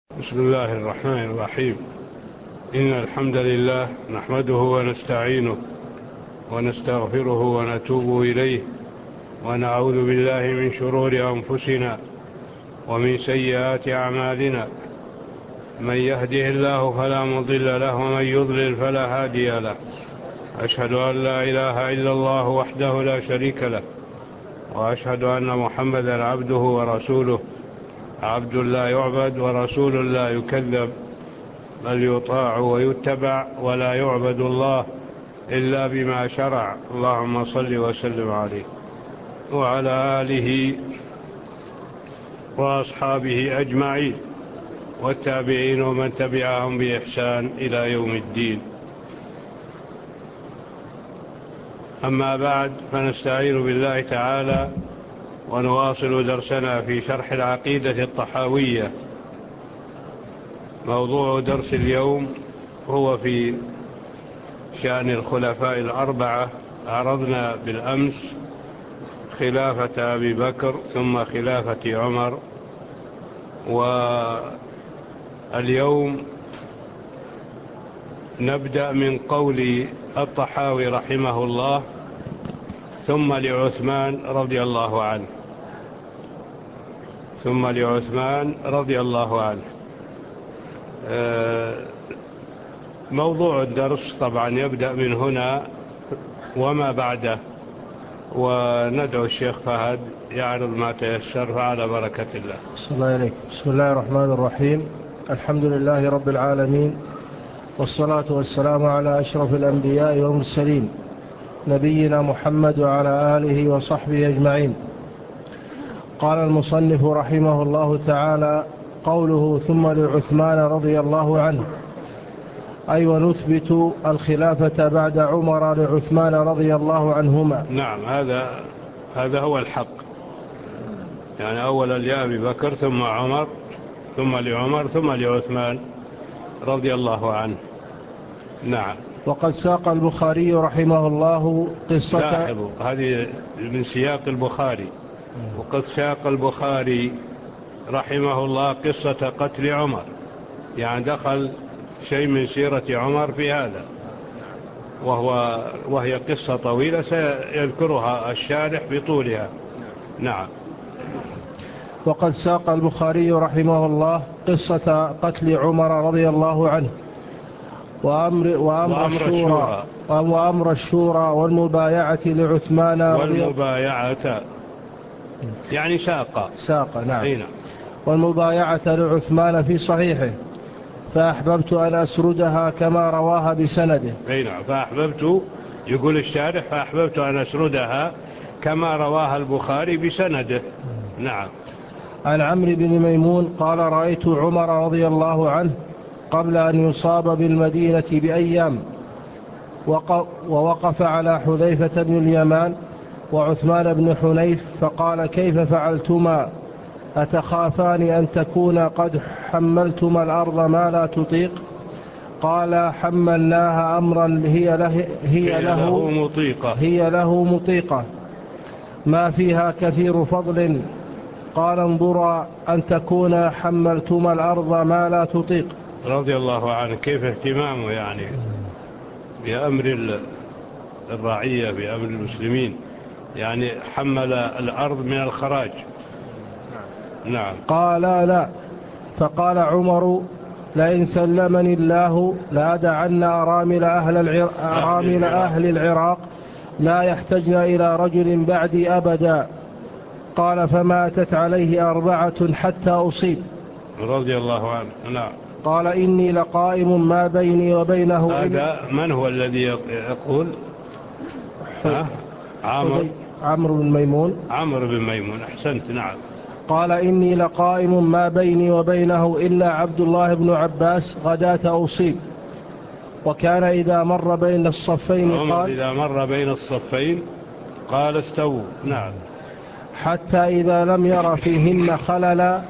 بسم الله الرحمن الرحيم. إن الحمد لله نحمده ونستعينه ونستغفره ونتوب إليه ونعوذ بالله من شرور أنفسنا ومن سيئات أعمالنا. من يهده الله فلا مضل له ومن يضلل فلا هادي له. أشهد أن لا إله إلا الله وحده لا شريك له، وأشهد أن محمدا عبده ورسوله، عبد لا يعبد ورسول لا يكذب، بل يطاع ويتبع ولا يعبد الله إلا بما شرع. اللهم صل وسلم عليه وعلى آله وأصحابه أجمعين والتابعين ومن تبعهم بإحسان إلى يوم الدين. أما بعد، فنستعين بالله تعالى ونواصل درسنا في شرح العقيدة الطحاوية. موضوع درس اليوم هو في شأن الخلفاء الأربعة. عرضنا بالأمس خلافة أبي بكر ثم خلافة عمر، واليوم نبدأ من قول الطحاوي رحمه الله: ثم لعثمان رضي الله عنه. ثم لعثمان رضي الله عنه. موضوع الدرس طبعا يبدأ من هنا وما بعده، وندعو الشيخ فهد يعرض ما تيسر، فعلى بركة الله. بسم الله عليك. بسم الله الرحمن الرحيم. الحمد لله رب العالمين، والصلاة والسلام على أشرف الأنبياء والمرسلين، نبينا محمد وعلى آله وصحبه أجمعين. قال المصنف رحمه الله تعالى: قوله ثم لعثمان رضي الله عنه، أي ونثبت الخلافة بعد عمر لعثمان رضي الله عنهما. نعم، هذا هو الحق، يعني أولا لأبي بكر ثم عمر ثم لعمر ثم لعثمان رضي الله عنه. نعم. وقد ساق البخاري رحمه الله قصة. لاحظوا، هذه من سياق البخاري. وقد ساق البخاري رحمه الله قصة قتل عمر، يعني دخل شيء من سيرة عمر في هذا، وهي قصة طويلة سيذكرها الشارح بطولها. نعم. وقد ساق البخاري رحمه الله قصة قتل عمر رضي الله عنه وأمر الشورى والمبايعة لعثمان والمبايعة يعني ساق. نعم. نعم. والمبايعة لعثمان في صحيحه، فأحببت أن أسردها كما رواها بسنده. نعم. فأحببت، يقول الشارح، فأحببت أن أسردها كما رواها البخاري بسنده. نعم. عن عمرو بن ميمون قال: رأيت عمر رضي الله عنه قبل أن يصاب بالمدينة بأيام، ووقف على حذيفة بن اليمان وعثمان بن حنيف، فقال: كيف فعلتما؟ أتخافان أن تكون قد حملتما الأرض ما لا تطيق؟ قال: حملناها أمرا هي له مطيقة ما فيها كثير فضل. قال: انظرا أن تكون حملتما الأرض ما لا تطيق. رضي الله عنه، كيف اهتمامه يعني بأمر الرعية، بأمر المسلمين، يعني حمل الأرض من الخراج. نعم. قال: لا. فقال عمر: لئن سلمني الله لأدعن أرامل أهل العراق لا يحتجن إلى رجل بعدي أبدا. قال: فما أتت عليه 4 حتى أصيب. رضي الله عنه. نعم. قال: إني لقائم ما بيني وبينه. هذا من هو الذي يقول؟ عمرو بن ميمون. عمرو بن ميمون، أحسنت. نعم. قال: إني لقائم ما بيني وبينه إلا عبد الله بن عباس غداة أصيب. وكان إذا مر بين الصفين إذا مر بين الصفين قال: استووا. نعم. حتى إذا لم ير فيهن خللا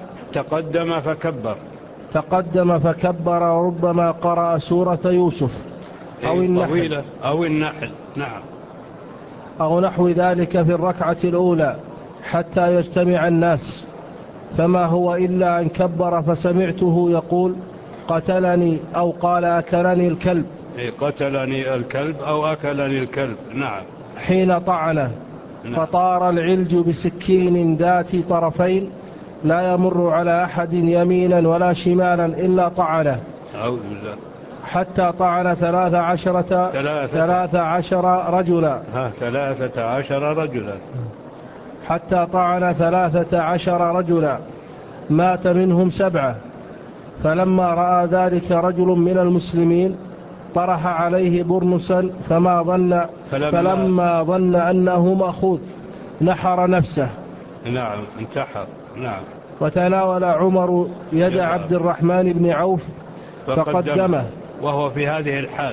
تقدم فكبر، وربما قرأ سورة يوسف أو النحل. نعم. أو نحو ذلك في الركعة الأولى حتى يجتمع الناس. فما هو إلا أن كبر فسمعته يقول قتلني أو قال أكلني الكلب. قتلني الكلب أو أكلني الكلب. نعم. حين طعنه. نعم. فطار العلج بسكين ذات طرفين لا يمر على أحد يمينا ولا شمالا إلا طعنه. أعوذ بالله. حتى طعن 13 رجلا. 13 رجلا. حتى طعن 13 رجلا مات منهم 7. فلما رأى ذلك رجل من المسلمين طرح عليه برنسا فلما ظن أنه مأخوذ نحر نفسه. نعم، انتحر. نعم. وتناول عمر يد عبد الرحمن بن عوف فقدمه وهو في هذه الحال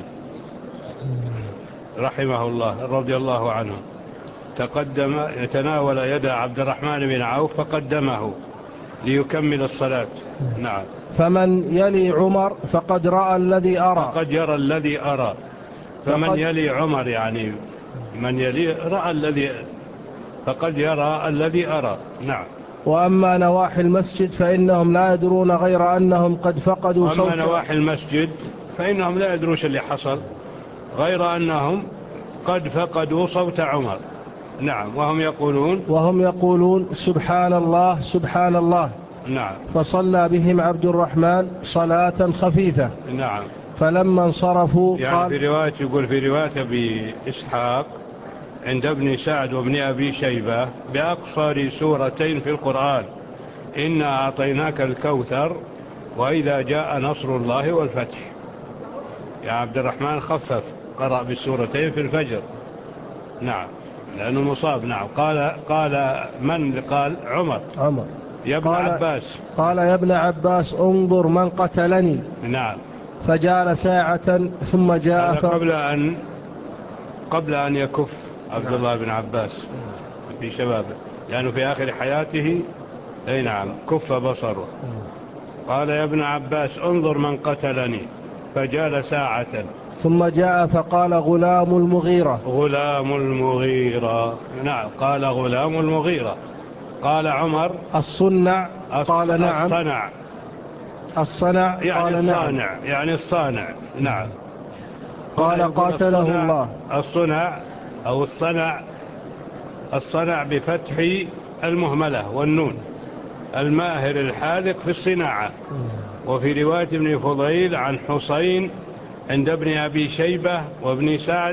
رحمه الله رضي الله عنه، تقدم يتناول يد عبد الرحمن بن عوف فقدمه ليكمل الصلاة. نعم. فمن يلي عمر فقد رأى الذي أرى. فقد يرى الذي أرى. فمن يلي عمر يعني من يلي رأى الذي، فقد يرى الذي أرى. نعم. وأما نواحي المسجد فإنهم لا يدرون غير أنهم قد فقدوا صوت. أما نواحي المسجد فإنهم لا يدرون اللي حصل غير أنهم قد فقدوا صوت عمر. نعم. وهم يقولون سبحان الله سبحان الله. نعم. فصلى بهم عبد الرحمن صلاة خفيفة. نعم. فلما انصرفوا يعني قال في رواية، يقول في رواية أبي إسحاق عند ابن سعد وابن أبي شيبة بأقصر سورتين في القرآن: إنا أعطيناك الكوثر وإذا جاء نصر الله والفتح. يا عبد الرحمن خفف، قرأ بالسورتين في الفجر. نعم، لأنه مصاب. نعم. قال من قال؟ عمر. يا ابن عباس. قال يا ابن عباس انظر من قتلني. نعم. فجال ساعة ثم جاء قبل أن يكف عبد الله بن عباس في شبابه، لأنه في آخر حياته أي نعم كف بصره. قال يا ابن عباس انظر من قتلني، فجال ساعة ثم جاء فقال غلام المغيرة. غلام المغيرة. نعم. قال غلام المغيرة. قال عمر الصنع. قال نعم. الصنع. يعني قال الصانع. نعم. يعني الصانع. نعم. قال قاتله الله. الصنع أو الصنع بفتح المهملة والنون، الماهر الحاذق في الصناعة. وفي رواية ابن فضيل عن حسين عند ابن أبي شيبة وابن سعد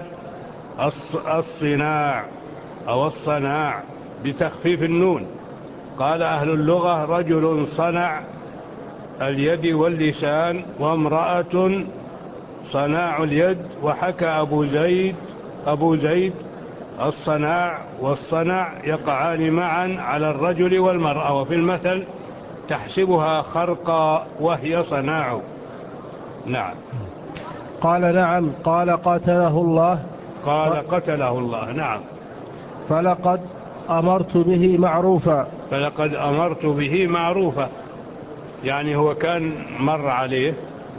الصناع أو الصناع بتخفيف النون. قال أهل اللغة رجل صنع اليد واللسان، وامرأة صناع اليد. وحكى أبو زيد الصناع والصنع يقعان معا على الرجل والمرأة، وفي المثل تحسبها خرقا وهي صناع. نعم. قال نعم. قال قاتله الله. قال قتله الله. نعم. فلقد أمرت به معروفا. يعني هو كان مر عليه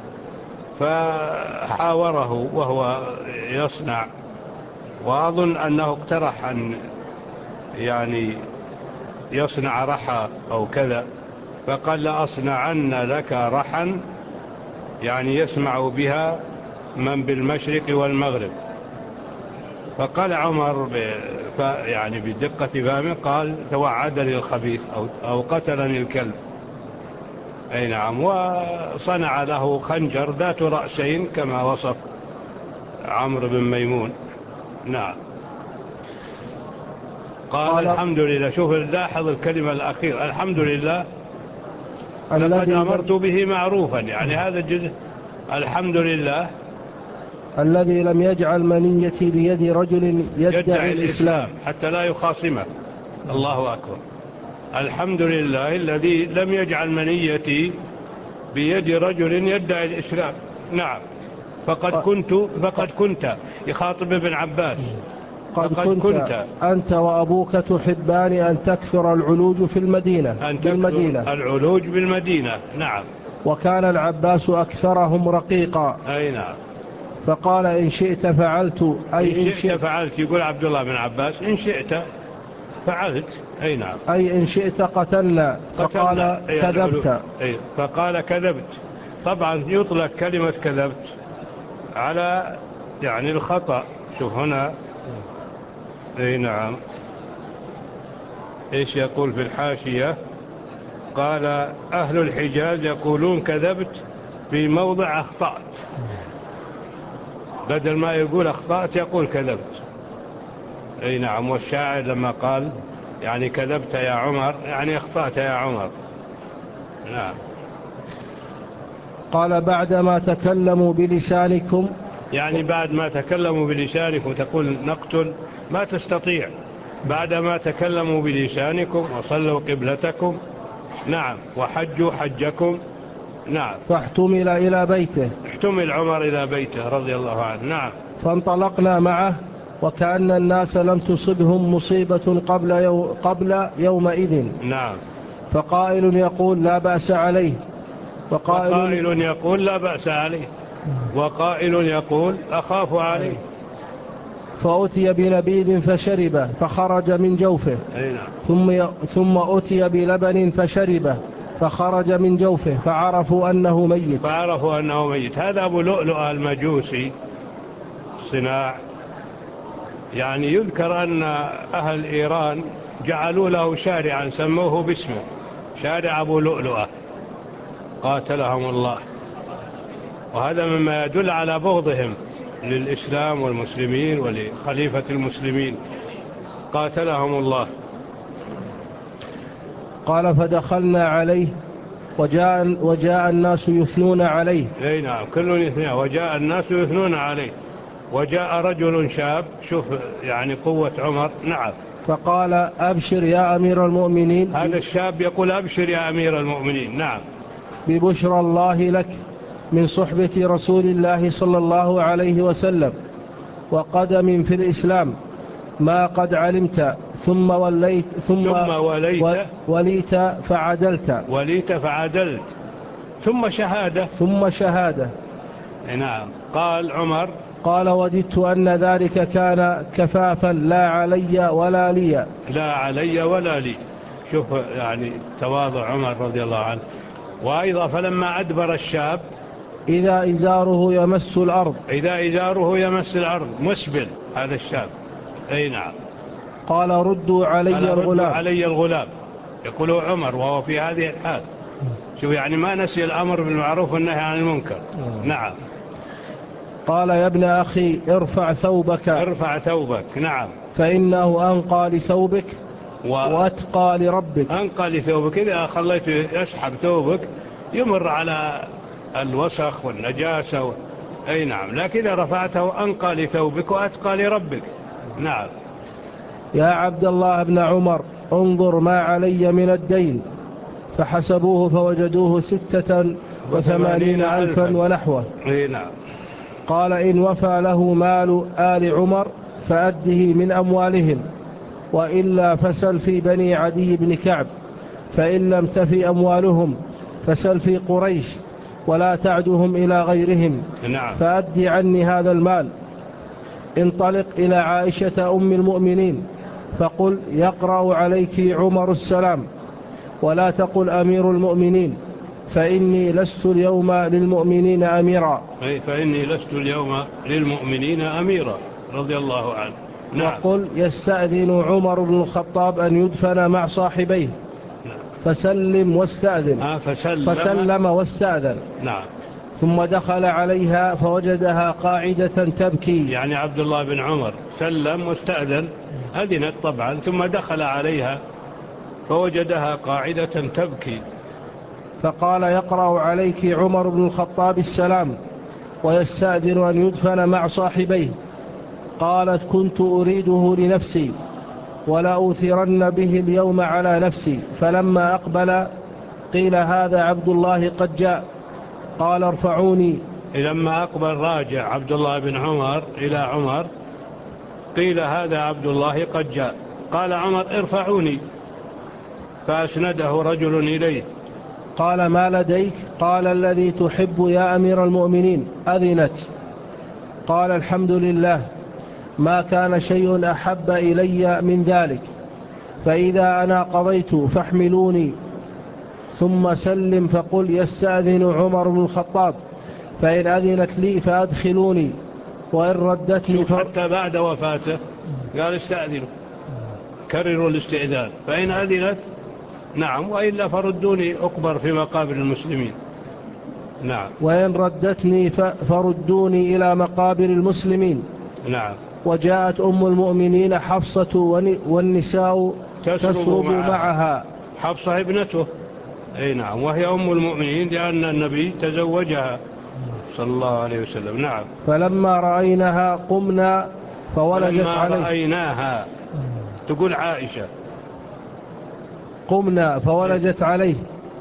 فحاوره وهو يصنع، وأظن أنه اقترح أن يعني يصنع رحى أو كذا، فقال لأصنعن لك رحا، يعني يسمع بها من بالمشرق والمغرب. فقال عمر يعني بدقة فهمه قال توعدني الخبيث أو قتلني الكلب. أي نعم. وصنع له خنجر ذات رأسين كما وصف عمرو بن ميمون. نعم. قال الحمد لله. شوف لاحظ الكلمة الأخيرة، الحمد لله لقد أمرت به معروفا. يعني هذا الجزء الحمد لله الذي لم يجعل منيتي بيد رجل يدعي الإسلام حتى لا يخاصمه. الله أكبر. الحمد لله الذي لم يجعل منيتي بيد رجل يدعي الإسلام. نعم. فقد كنت يخاطب ابن عباس. قد كنت أنت وأبوك تحبان أن تكثر العلوج في المدينة. العلوج بالمدينة. نعم. وكان العباس أكثرهم رقيقا. أي نعم. فقال إن شئت فعلت. أي إن شئت فعلت. يقول عبد الله بن عباس إن شئت فعلت. أي نعم. أي إن شئت قتلنا. فقال كذبت. فقال كذبت. طبعا يطلق كلمة كذبت على يعني الخطأ. شوف هنا. أي نعم. إيش يقول في الحاشية؟ قال أهل الحجاز يقولون كذبت في موضع أخطأت، بدل ما يقول أخطأت يقول كذبت. أي نعم. والشاعر لما قال يعني كذبت يا عمر يعني أخطأت يا عمر. نعم. قال بعدما تكلموا بلسانكم، يعني بعد ما تكلموا بلسانكم تقول نقتل، ما تستطيع. بعدما تكلموا بلسانكم وصلوا قبلتكم. نعم. وحجوا حجكم. نعم. فاحتمل إلى بيته. احتمل عمر إلى بيته رضي الله عنه. نعم. فانطلقنا معه وكأن الناس لم تصبهم مصيبة قبل يومئذ. نعم. فقائل يقول لا بأس عليه، وقائل يقول لا بأس عليه، وقائل يقول أخاف عليه. فأتي بنبيذ فشربه فخرج من جوفه. نعم. ثم أتي بلبن فشربه فخرج من جوفه فعرفوا أنه ميت. هذا أبو لؤلؤ المجوسي الصناع. يعني يذكر أن أهل إيران جعلوا له شارعا سموه باسمه، شارع أبو لؤلؤة قاتلهم الله. وهذا مما يدل على بغضهم للإسلام والمسلمين ولخليفة المسلمين، قاتلهم الله. قال فدخلنا عليه وجاء الناس يثنون عليه. أي نعم. كل يثنى. وجاء الناس يثنون عليه. وجاء رجل شاب. شوف يعني قوة عمر. نعم. فقال أبشر يا أمير المؤمنين. هذا الشاب يقول أبشر يا أمير المؤمنين. نعم. ببشرى الله لك من صحبة رسول الله صلى الله عليه وسلم وقدم في الإسلام ما قد علمت. ثم وليت فعدلت. ثم شهادة. نعم. قال عمر قال وددت أن ذلك كان كفافا لا علي ولا لي. شوف يعني تواضع عمر رضي الله عنه. وأيضا فلما أدبر الشاب إذا إزاره يمس الأرض مسبل هذا الشاب. أي نعم. قال ردوا علي الغلام. يقول عمر وهو في هذه الحال. شوف يعني ما نسي الأمر بالمعروف والنهي عن المنكر. نعم. قال يا ابن أخي ارفع ثوبك. نعم. فإنه أنقى لثوبك وأتقى لربك. أنقى لثوبك. إذا خليت يسحب ثوبك يمر على الوسخ والنجاسة أي نعم. لكن إذا رفعته أنقى لثوبك وأتقى لربك. نعم. يا عبد الله بن عمر انظر ما علي من الدين. فحسبوه فوجدوه 86,000 ونحوه. نعم. قال إن وفى له مال آل عمر فأده من أموالهم، وإلا فسل في بني عدي بن كعب، فإن لم تفي أموالهم فسل في قريش ولا تعدهم إلى غيرهم. نعم. فأد عني هذا المال. انطلق إلى عائشة أم المؤمنين فقل يقرأ عليك عمر السلام، ولا تقل أمير المؤمنين، فإني لست اليوم للمؤمنين أميرا. رضي الله عنه. نعم. وقل يستأذن عمر بن الخطاب أن يدفن مع صاحبيه. نعم. فسلم واستأذن. نعم. ثم دخل عليها فوجدها قاعدة تبكي. يعني عبد الله بن عمر سلم واستأذن، أذنت طبعا، ثم دخل عليها فوجدها قاعدة تبكي. فقال يقرأ عليك عمر بن الخطاب السلام ويستأذن أن يدفن مع صاحبيه. قالت كنت أريده لنفسي ولا أوثرن به اليوم على نفسي. فلما أقبل قيل هذا عبد الله قد جاء. قال ارفعوني. لما أقبل راجع عبد الله بن عمر إلى عمر قيل هذا عبد الله قد جاء. قال عمر ارفعوني، فأسنده رجل إليه. قال ما لديك؟ قال الذي تحب يا أمير المؤمنين أذنت. قال الحمد لله، ما كان شيء أحب إلي من ذلك. فإذا أنا قضيت فاحملوني، ثم سلم فقل يستأذن عمر بن الخطاب، فإن أذنت لي فأدخلوني، وإن ردتني حتى بعد وفاته قال استأذنوا، كرروا الاستئذان، فإن أذنت نعم، وإلا فردوني أقبر في مقابر المسلمين. نعم. وإن ردتني فردوني إلى مقابر المسلمين. نعم. وجاءت أم المؤمنين حفصة والنساء تسرب معها. حفصة ابنته، أي نعم، وهي أم المؤمنين لأن النبي تزوجها صلى الله عليه وسلم. نعم. فلما رأيناها قمنا فولجت عليه. رأيناها تقول عائشة، قمنا فولجت عليه.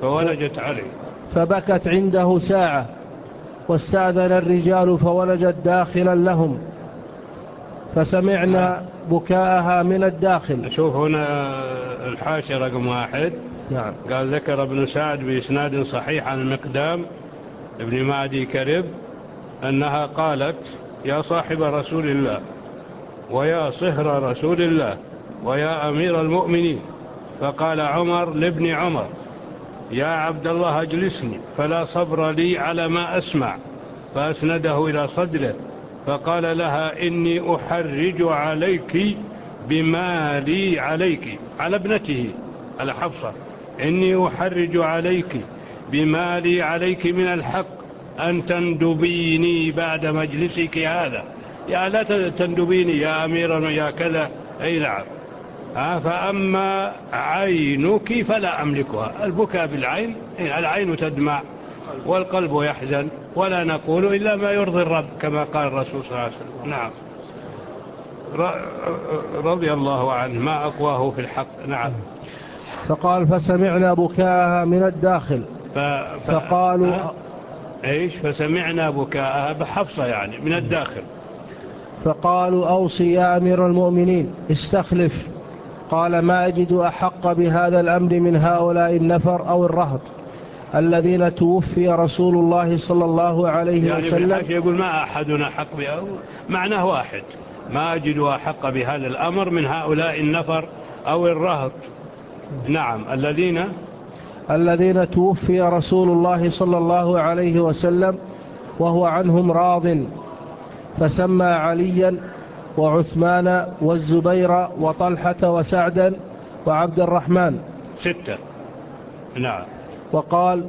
فبكت عنده ساعة، واستأذن الرجال فولجت داخلا لهم، فسمعنا بكاءها من الداخل. شوف هنا الحاشية رقم 1. نعم. قال ذكر ابن سعد بإسناد صحيح عن المقدام ابن معدي كرب أنها قالت: يا صاحب رسول الله، ويا صهر رسول الله، ويا أمير المؤمنين. فقال عمر لابن عمر: يا عبد الله اجلسني، فلا صبر لي على ما أسمع. فأسنده إلى صدره، فقال لها: إني أحرج عليك بما لي عليك، على ابنته، على حفصة، إني أحرج عليك بما لي عليك من الحق أن تندبيني بعد مجلسك هذا. يا لا تندبيني يا أميرا يا كذا. أي نعم. فأما عينك فلا أملكها. البكاء بالعين، العين تدمع والقلب يحزن، ولا نقول إلا ما يرضي الرب كما قال الرسول صلى الله عليه وسلم. نعم. رضي الله عنه، ما أقواه في الحق. نعم. فقال: فسمعنا بكاءها من الداخل. فقالوا إيش؟ فسمعنا بكاءها بحفصة يعني من الداخل. فقالوا: أوصي يا أمير المؤمنين، استخلف. قال: ما أجد أحق بهذا الأمر من هؤلاء النفر أو الرهط الذين توفي رسول الله صلى الله عليه وسلم. يعني يقول ما أحدنا حق بها، معناه واحد: ما أجد أحق بهذا الأمر من هؤلاء النفر أو الرهط. نعم. الذين توفي رسول الله صلى الله عليه وسلم وهو عنهم راض، فسمى عليا وعثمان والزبير وطلحة وسعدا وعبد الرحمن 6. نعم. وقال: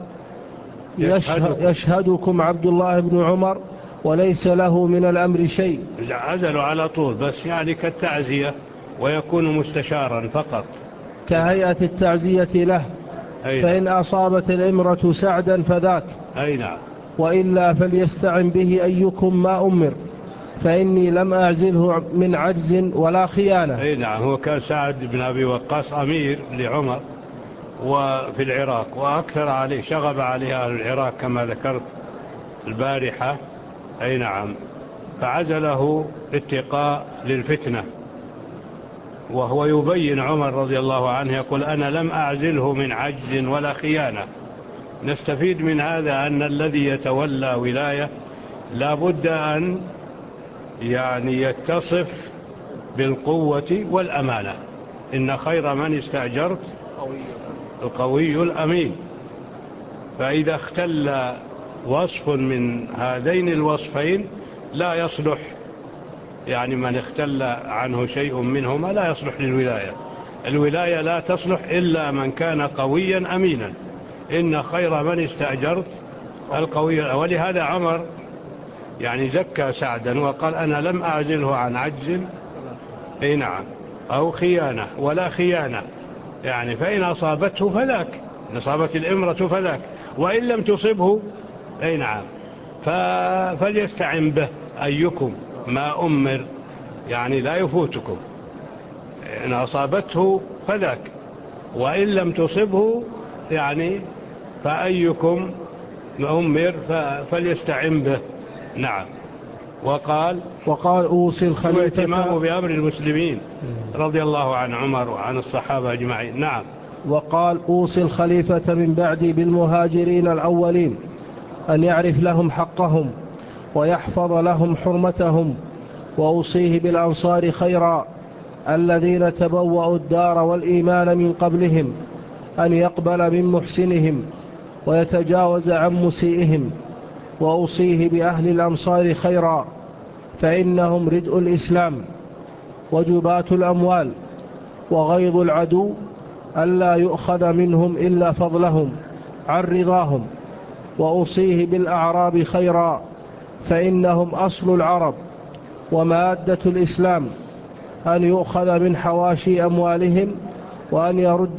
يشهدكم عبد الله بن عمر وليس له من الأمر شيء. عزلوا على طول، بس يعني كالتعزية، ويكون مستشارا فقط كهيئة التعزية له. فإن أصابت الإمرة سعدا فذاك. أي نعم. وإلا فليستعن به أيكم ما أمر، فإني لم أعزله من عجز ولا خيانة. أي نعم. هو كان سعد بن أبي وقاص أمير لعمر وفي العراق، وأكثر عليه، شغب عليه أهل العراق كما ذكرت البارحة. أي نعم. فعزله اتقاء للفتنة، وهو يبين عمر رضي الله عنه يقول: أنا لم أعزله من عجز ولا خيانة. نستفيد من هذا أن الذي يتولى ولاية لا بد أن يعني يتصف بالقوة والأمانة. إن خير من استأجرت القوي الأمين. فإذا اختل وصف من هذين الوصفين لا يصلح، يعني من اختل عنه شيء منهما لا يصلح للولاية. الولاية لا تصلح إلا من كان قويا أمينا. إن خير من استأجرت القوي. ولهذا عمر يعني زكى سعدا وقال: أنا لم أعزله عن عجز، أي نعم، أو خيانة ولا خيانة. يعني فإن أصابته فذاك، إن أصابت الإمرة فذاك، وإن لم تصبه أي نعم فليستعن به أيكم ما أمر، يعني لا يفوتكم. إن أصابته فذاك، وإن لم تصبه يعني فأيكم أمر فليستعن به. نعم. وقال أوصي الخليفة اهتمامه بأمر المسلمين رضي الله عن عمر وعن الصحابة أجمعين. نعم. وقال: أوصي الخليفة من بعدي بالمهاجرين الأولين أن يعرف لهم حقهم ويحفظ لهم حرمتهم، وأوصيه بالأنصار خيرا، الذين تبوأوا الدار والإيمان من قبلهم أن يقبل من محسنهم ويتجاوز عن مسيئهم، وأوصيه بأهل الأمصار خيرا، فإنهم ردء الإسلام وجبات الأموال وغيظ العدو، ألا يؤخذ منهم إلا فضلهم عن رضاهم. وأوصيه بالأعراب خيرا، فإنهم أصل العرب ومادة الإسلام، أن يؤخذ من حواشي أموالهم وأن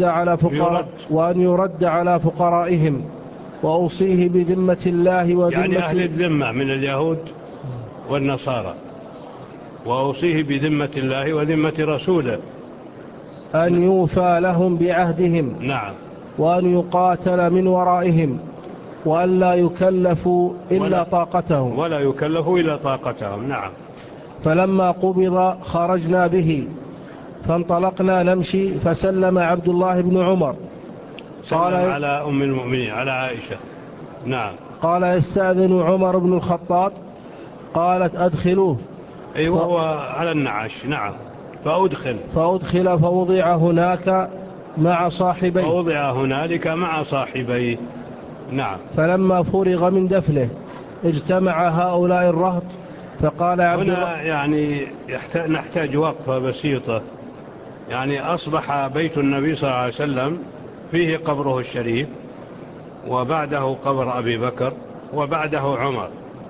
يرد على فقرائهم. وأوصيه بذمة الله وذمة يعني أهل الذمة من اليهود والنصارى، وأوصيه بذمة الله وذمة رسوله أن يوفى لهم بعهدهم. نعم. وأن يقاتل من ورائهم، وأن لا يكلفوا إلا طاقتهم. ولا يكلفوا إلا طاقتهم. نعم. فلما قبض خرجنا به فانطلقنا نمشي، فسلم عبد الله بن عمر قال على أم المؤمنين على عائشة. نعم. قال يستأذن عمر بن الخطاب، قالت أدخلوه. أيوة هو على النعش. نعم. فأدخل فوضع هناك مع صاحبيه. فوضع هنالك مع صاحبيه. نعم. فلما فرغ من دفنه اجتمع هؤلاء الرهط، فقال عبد الله. هنا يعني نحتاج وقفة بسيطة. يعني أصبح بيت النبي صلى الله عليه وسلم فيه قبره الشريف، وبعده قبر أبي بكر، وبعده عمر.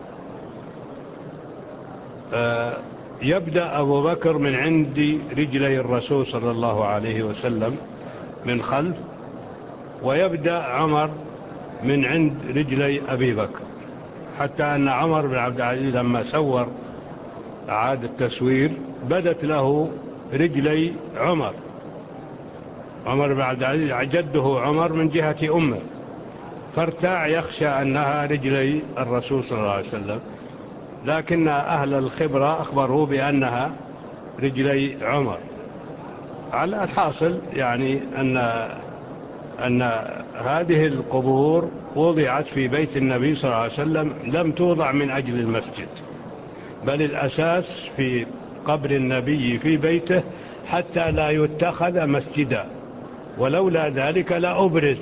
يبدأ أبو بكر من عند رجلي الرسول صلى الله عليه وسلم من خلف، ويبدأ عمر من عند رجلي أبي بكر، حتى أن عمر بن عبد العزيز لما سور أعاد التسوير بدت له رجلي عمر بن عبد العزيز جده عمر من جهة أمه، فارتاع يخشى أنها رجلي الرسول صلى الله عليه وسلم، لكن أهل الخبرة أخبروه بأنها رجلي عمر. على الحاصل يعني أن هذه القبور وضعت في بيت النبي صلى الله عليه وسلم، لم توضع من أجل المسجد، بل الأساس في قبر النبي في بيته حتى لا يتخذ مسجدا، ولولا ذلك لا أبرز.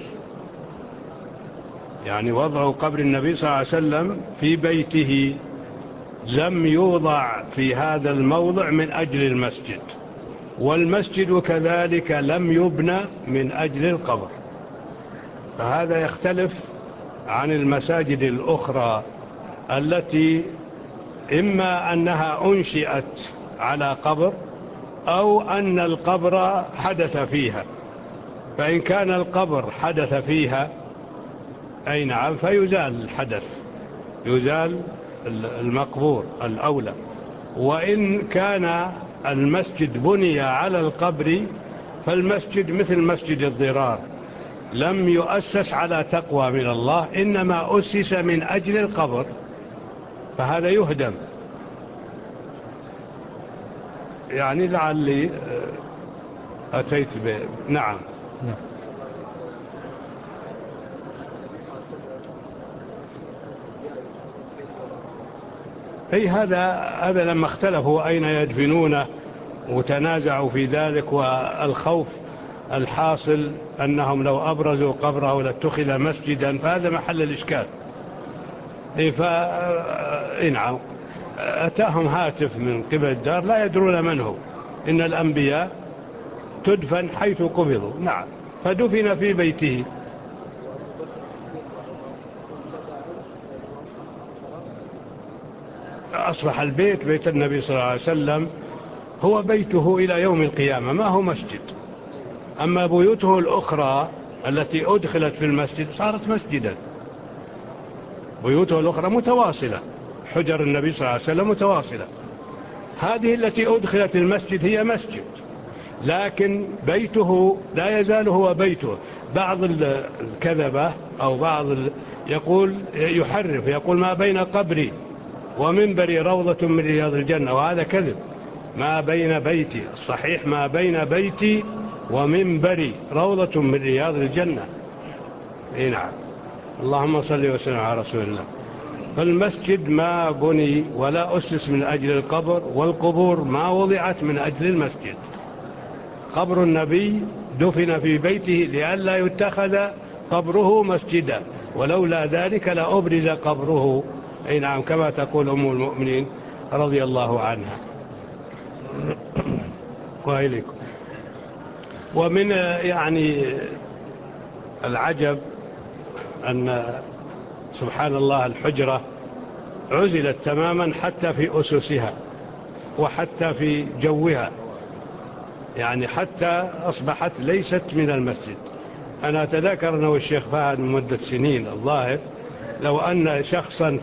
يعني وضع قبر النبي صلى الله عليه وسلم في بيته لم يوضع في هذا الموضع من أجل المسجد، والمسجد كذلك لم يبنى من أجل القبر. فهذا يختلف عن المساجد الأخرى التي إما أنها أنشئت على قبر أو أن القبر حدث فيها. فإن كان القبر حدث فيها أي نعم فيزال الحدث، يزال المقبور الأولى. وإن كان المسجد بني على القبر فالمسجد مثل مسجد الضرار، لم يؤسس على تقوى من الله، إنما أسس من أجل القبر، فهذا يهدم. يعني لعلي أتيت نعم. أي هذا لما اختلفوا أين يدفنونه وتنازعوا في ذلك، والخوف الحاصل أنهم لو أبرزوا قبره لاتخذ مسجدا، فهذا محل الإشكال. نعم. أتاهم هاتف من قبل الدار لا يدرون من هو، إن الأنبياء تدفن حيث قبضوا. نعم. فدفن في بيته. أصبح البيت بيت النبي صلى الله عليه وسلم هو بيته إلى يوم القيامة، ما هو مسجد. أما بيوته الأخرى التي أدخلت في المسجد صارت مسجدا. بيوته الأخرى متواصلة، حجر النبي صلى الله عليه وسلم متواصلة. هذه التي أدخلت المسجد هي مسجد، لكن بيته لا يزال هو بيته. بعض الكذبة أو بعض يقول يحرف، يقول ما بين قبري ومنبري روضة من رياض الجنة، وهذا كذب. ما بين بيتي، الصحيح ما بين بيتي ومنبري روضة من رياض الجنة. نعم. اللهم صل وسلم على رسول الله. فالمسجد ما بني ولا أسس من أجل القبر، والقبور ما وضعت من أجل المسجد. قبر النبي دفن في بيته لئلا يتخذ قبره مسجدا، ولولا ذلك لأبرز قبره. أي نعم، كما تقول أم المؤمنين رضي الله عنها. وإليكم. ومن يعني العجب أن سبحان الله الحجرة عزلت تماما حتى في أسسها وحتى في جوها، يعني حتى أصبحت ليست من المسجد. أنا أتذكر أنه والشيخ فهد من مدة سنين الظاهر، لو أن شخصا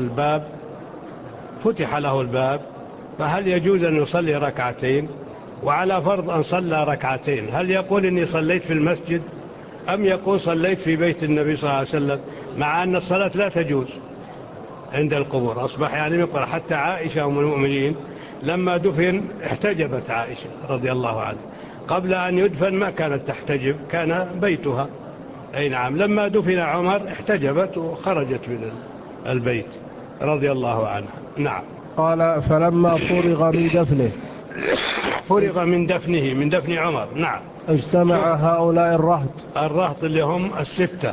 فتح له الباب، فهل يجوز أن يصلي ركعتين؟ وعلى فرض أن صلى ركعتين، هل يقول إني صليت في المسجد أم يقول صليت في بيت النبي صلى الله عليه وسلم؟ مع أن الصلاة لا تجوز عند القبور. أصبح يعني يقول حتى عائشة أم المؤمنين لما دفن احتجبت عائشة رضي الله عنها، قبل أن يدفن ما كانت تحتجب، كان بيتها. أي نعم، لما دفن عمر احتجبت وخرجت من البيت رضي الله عنها. نعم. قال فلما فرغ من دفنه فرغ من دفنه، من دفن عمر. نعم. اجتمع هؤلاء الرهط اللي هم الستة.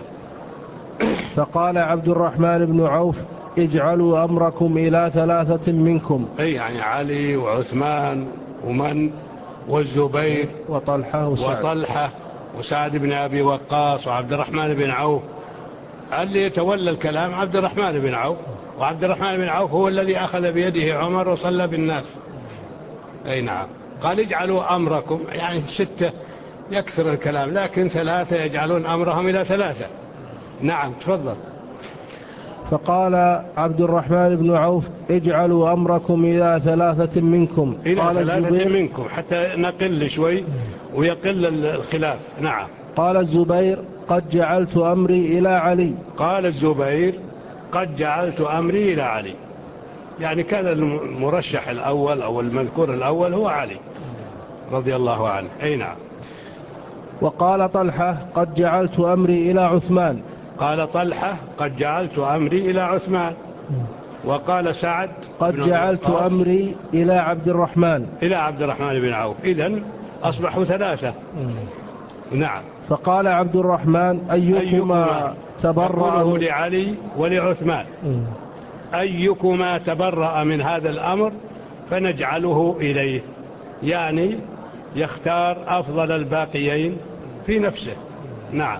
فقال عبد الرحمن بن عوف اجعلوا أمركم إلى 3 منكم، أي يعني علي وعثمان والزبير وطلحة وسعد بن أبي وقاص وعبد الرحمن بن عوف. اللي يتولى الكلام عبد الرحمن بن عوف، وعبد الرحمن بن عوف هو الذي أخذ بيده عمر وصلى بالناس. أي نعم. قال اجعلوا أمركم، يعني 6 يكثر الكلام، لكن 3 يجعلون أمرهم إلى 3. نعم تفضل. فقال عبد الرحمن بن عوف اجعلوا أمركم إلى 3 منكم. إلى قال 3 الزبير منكم حتى نقل شوي ويقل الخلاف. نعم. قال الزبير قد جعلت أمري إلى علي. قال الزبير قد جعلت أمري إلى علي، يعني كان المرشح الأول أو المذكور الأول هو علي رضي الله عنه. أي نعم. وقال طلحة قد جعلت أمري إلى عثمان. قال طلحة قد جعلت أمري إلى عثمان. وقال سعد قد جعلت أمري إلى عبد الرحمن بن عوف. إذن أصبحوا 3. نعم. فقال عبد الرحمن أيكما تبرأ يقوله لعلي ولعثمان أيكما تبرأ من هذا الأمر فنجعله إليه، يعني يختار أفضل الباقيين في نفسه. نعم.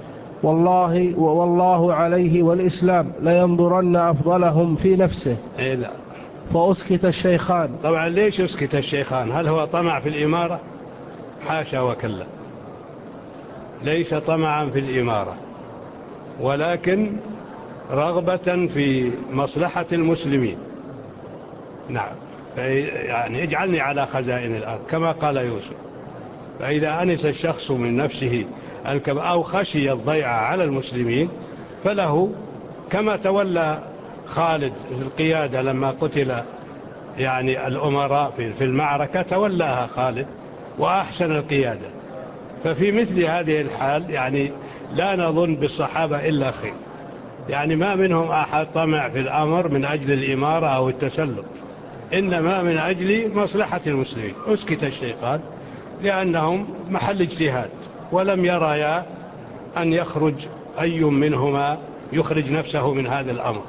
والله عليه والإسلام لينظرن أفضلهم في نفسه. إيه لا. فأسكت الشيخان. طبعا ليش أسكت الشيخان؟ هل هو طمع في الإمارة؟ حاشا وكلا، ليس طمعا في الإمارة، ولكن رغبة في مصلحة المسلمين. نعم. يعني اجعلني على خزائن الأرض كما قال يوسف. فإذا أنس الشخص من نفسه أو خشي الضيعة على المسلمين فله، كما تولى خالد القيادة لما قتل يعني الأمراء في المعركة، تولاها خالد وأحسن القيادة. ففي مثل هذه الحال يعني لا نظن بالصحابة إلا خير، يعني ما منهم أحد طمع في الأمر من أجل الإمارة أو التسلط، إنما من أجل مصلحة المسلمين. أسكت الشيخان لأنهم محل اجتهاد، ولم يريا أن يخرج أي منهما يخرج نفسه من هذا الأمر.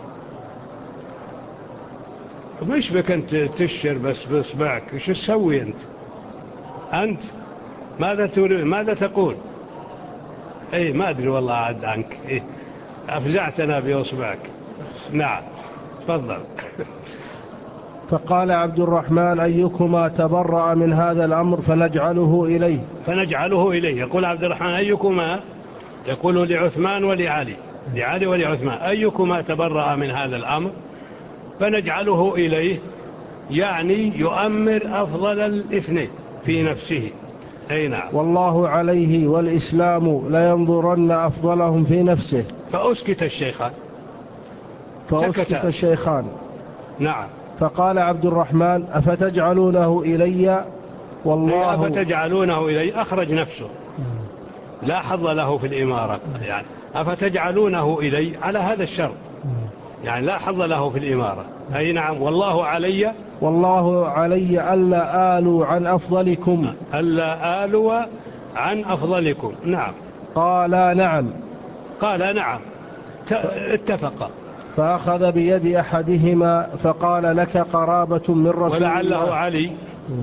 مش بك أنت تشر بس بإصبعك، إيش تسوي أنت ماذا تريد؟ ماذا تقول؟ أي ما أدري والله عاد عنك. إيه أفزعتنا بإصبعك. نعم تفضل. فقال عبد الرحمن أيكما تبرأ من هذا الأمر فنجعله إليه. يقول عبد الرحمن أيكما، يقول لعثمان ولعلي ولعثمان أيكما تبرأ من هذا الأمر فنجعله إليه، يعني يؤمر أفضل الاثنين في نفسه. أي نعم. والله عليه والإسلام لينظرن أفضلهم في نفسه. فأسكت الشيخان. نعم. فقال عبد الرحمن أفتجعلونه إلي أفتجعلونه إلي، أخرج نفسه، لا حظ له في الإمارة، يعني أفتجعلونه إلي على هذا الشرط، يعني لا حظ له في الإمارة. أي نعم. والله علي والله علي ألا آلوا عن أفضلكم. ألا آلوا عن أفضلكم. نعم. قال نعم. قال نعم، اتفق. فأخذ بيد أحدهما فقال لك قرابة من رسول الله. ولعله علي.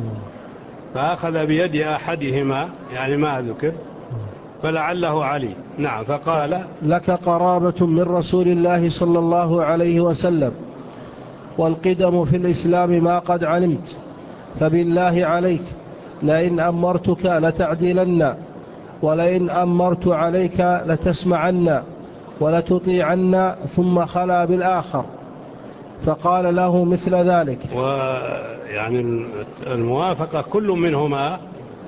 فأخذ بيد أحدهما يعني ما ذكر، فلعله علي. نعم. فقال لك قرابة من رسول الله صلى الله عليه وسلم، والقدم في الإسلام ما قد علمت، فبالله عليك لئن أمرتك لتعدلن، ولئن أمرت عليك لتسمعن ولتطيعن. ثم خلا بالآخر فقال له مثل ذلك. ويعني الموافقة كل منهما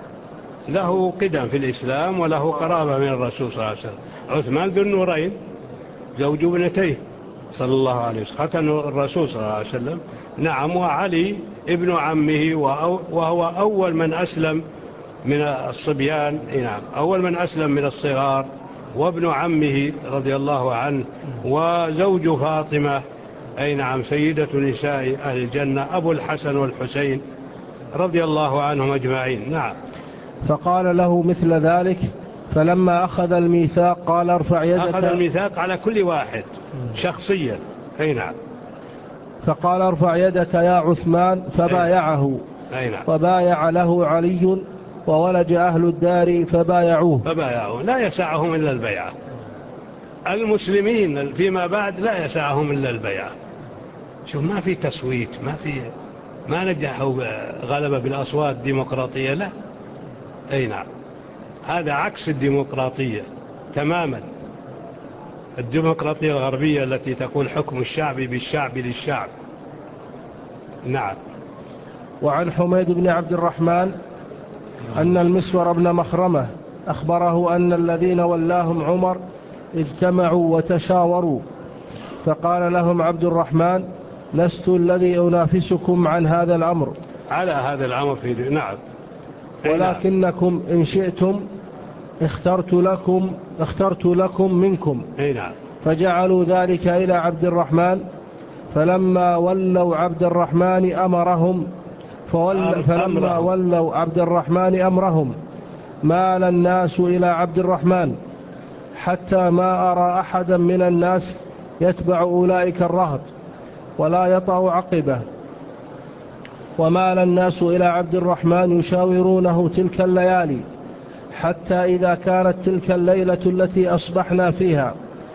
له قدم في الإسلام وله قرابة من الرسول صلى الله عليه وسلم. عثمان ذو النورين زوج ابنتيه صلى الله عليه وسلم، ختن الرسول صلى الله عليه وسلم. نعم. وعلي ابن عمه، وهو أول من أسلم من الصبيان. نعم، أول من أسلم من الصغار، وابن عمه رضي الله عنه، وزوج فاطمة، أي نعم، سيدة نساء أهل الجنة، أبو الحسن والحسين رضي الله عنهم أجمعين. نعم. فقال له مثل ذلك. فلما أخذ الميثاق قال ارفع يدك. أخذ الميثاق على كل واحد شخصيا. أي نعم. فقال ارفع يدك يا عثمان، فبايعه. أي نعم. وبايع له علي، وولج أهل الدار فبايعوه. لا يسعهم إلا البيعة. المسلمين فيما بعد لا يسعهم إلا البيعة. شوف، ما في تصويت، ما نجحوا غلبة بالأصوات ديمقراطية، لا. أي نعم. هذا عكس الديمقراطية تماما. الديمقراطية الغربية التي تقول حكم الشعب بالشعب للشعب. نعم. وعن حميد بن عبد الرحمن أن المسور بن مخرمة أخبره أن الذين ولاهم عمر اجتمعوا وتشاوروا، فقال لهم عبد الرحمن لست الذي أنافسكم عن هذا الأمر، على هذا الأمر في نعم. ولكنكم إن شئتم اخترت لكم منكم. نعم. فجعلوا ذلك إلى عبد الرحمن. فلما ولوا عبد الرحمن أمرهم مال الناس إلى عبد الرحمن، حتى ما أرى أحدا من الناس يتبع أولئك الرهط ولا يطأ عقبه. ومال الناس إلى عبد الرحمن يشاورونه تلك الليالي، حتى إذا كانت تلك الليلة التي أصبحنا فيها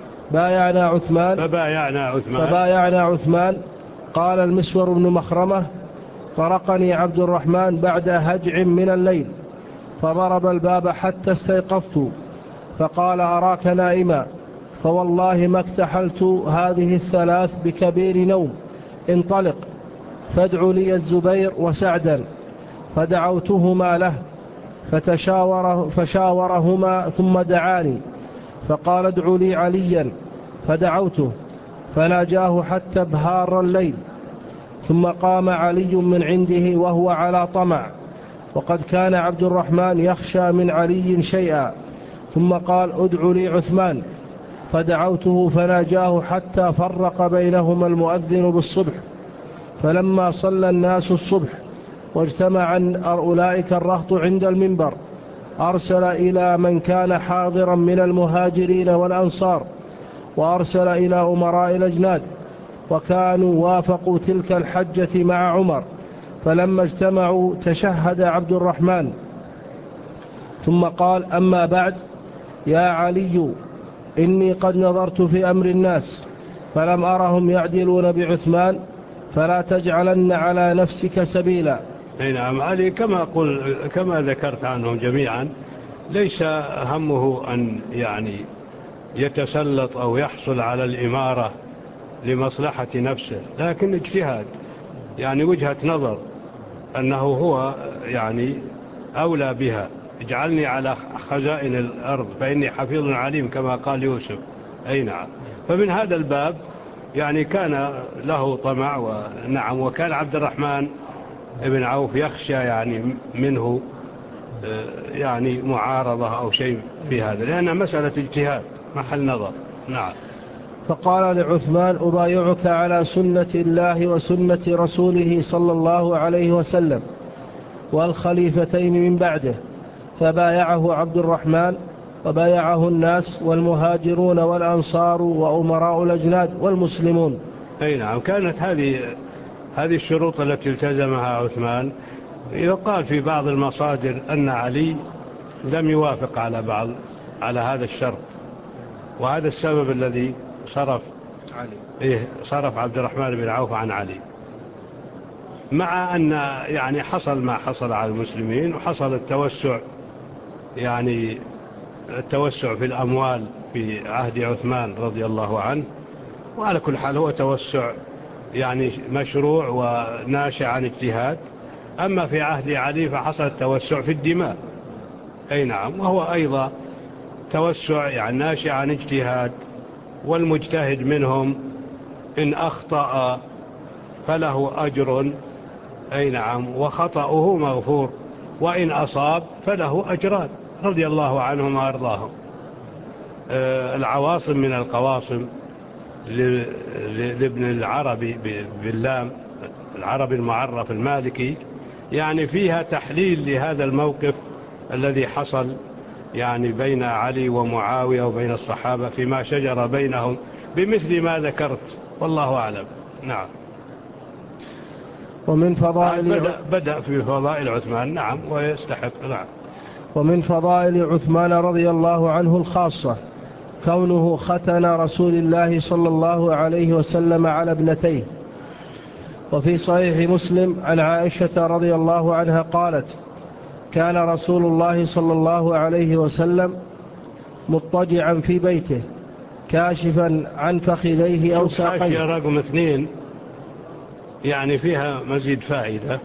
فبايعنا عثمان. قال المسور بن مخرمة طرقني عبد الرحمن بعد هجع من الليل، فضرب الباب حتى استيقظت، فقال أراك نائما، فوالله ما اكتحلت هذه الثلاث بكبير نوم، انطلق فادع لي الزبير وسعدا. فدعوتهما له فشاورهما ثم دعاني، فقال ادع لي عليا، فدعوته فناجاه حتى ابهار الليل. ثم قام علي من عنده وهو على طمع، وقد كان عبد الرحمن يخشى من علي شيئا. ثم قال ادع لي عثمان، فدعوته فناجاه حتى فرق بينهما المؤذن بالصبح. فلما صلى الناس الصبح واجتمع أولئك الرهط عند المنبر، أرسل إلى من كان حاضرا من المهاجرين والأنصار، وأرسل إلى أمراء الأجناد، وكانوا وافقوا تلك الحجة مع عمر. فلما اجتمعوا تشهد عبد الرحمن ثم قال أما بعد، يا علي إني قد نظرت في أمر الناس فلم أرهم يعدلون بعثمان، فلا تجعلن على نفسك سبيلا. نعم. علي كما ذكرت عنهم جميعا ليس همه أن يعني يتسلط أو يحصل على الإمارة لمصلحة نفسه، لكن اجتهاد، يعني وجهة نظر أنه هو يعني أولى بها. اجعلني على خزائن الأرض فإني حفيظ عليم كما قال يوسف. أي نعم. فمن هذا الباب يعني كان له طمع. ونعم. وكان عبد الرحمن ابن عوف يخشى يعني منه يعني معارضة أو شيء في هذا، لأنها مسألة اجتهاد محل نظر. نعم. فقال لعثمان: أبايعك على سنة الله وسنة رسوله صلى الله عليه وسلم والخليفتين من بعده. فبايعه عبد الرحمن، وبايعه الناس والمهاجرون والأنصار وأمراء الأجناد والمسلمون. أي نعم. كانت هذه الشروط التي التزمها عثمان. يقال في بعض المصادر أن علي لم يوافق على هذا الشرط، وهذا السبب الذي صرف عبد الرحمن بن عوف عن علي، مع أن يعني حصل ما حصل على المسلمين، وحصل التوسع في الأموال في عهد عثمان رضي الله عنه. وعلى كل حال هو توسع يعني مشروع وناشئ عن اجتهاد. أما في عهد علي فحصل التوسع في الدماء. أي نعم. وهو أيضا توسع يعني ناشئ عن اجتهاد، والمجتهد منهم إن أخطأ فله أجر، أي نعم، وخطأه مغفور، وإن أصاب فله أجران، رضي الله عنهم وأرضاهم. العواصم من القواصم لابن العربي باللام، العربي المعرف المالكي، يعني فيها تحليل لهذا الموقف الذي حصل يعني بين علي ومعاوية وبين الصحابة فيما شجر بينهم بمثل ما ذكرت، والله أعلم. نعم. ومن فضائل بدأ في فضائل عثمان. نعم. ويستحق. نعم. ومن فضائل عثمان رضي الله عنه الخاصة كونه ختن رسول الله صلى الله عليه وسلم على ابنتيه. وفي صحيح مسلم عن عائشة رضي الله عنها قالت: كان رسول الله صلى الله عليه وسلم مضطجعا في بيته كاشفا عن فخذيه أو ساقيه. حاشية رقم 2 يعني فيها مزيد فائدة.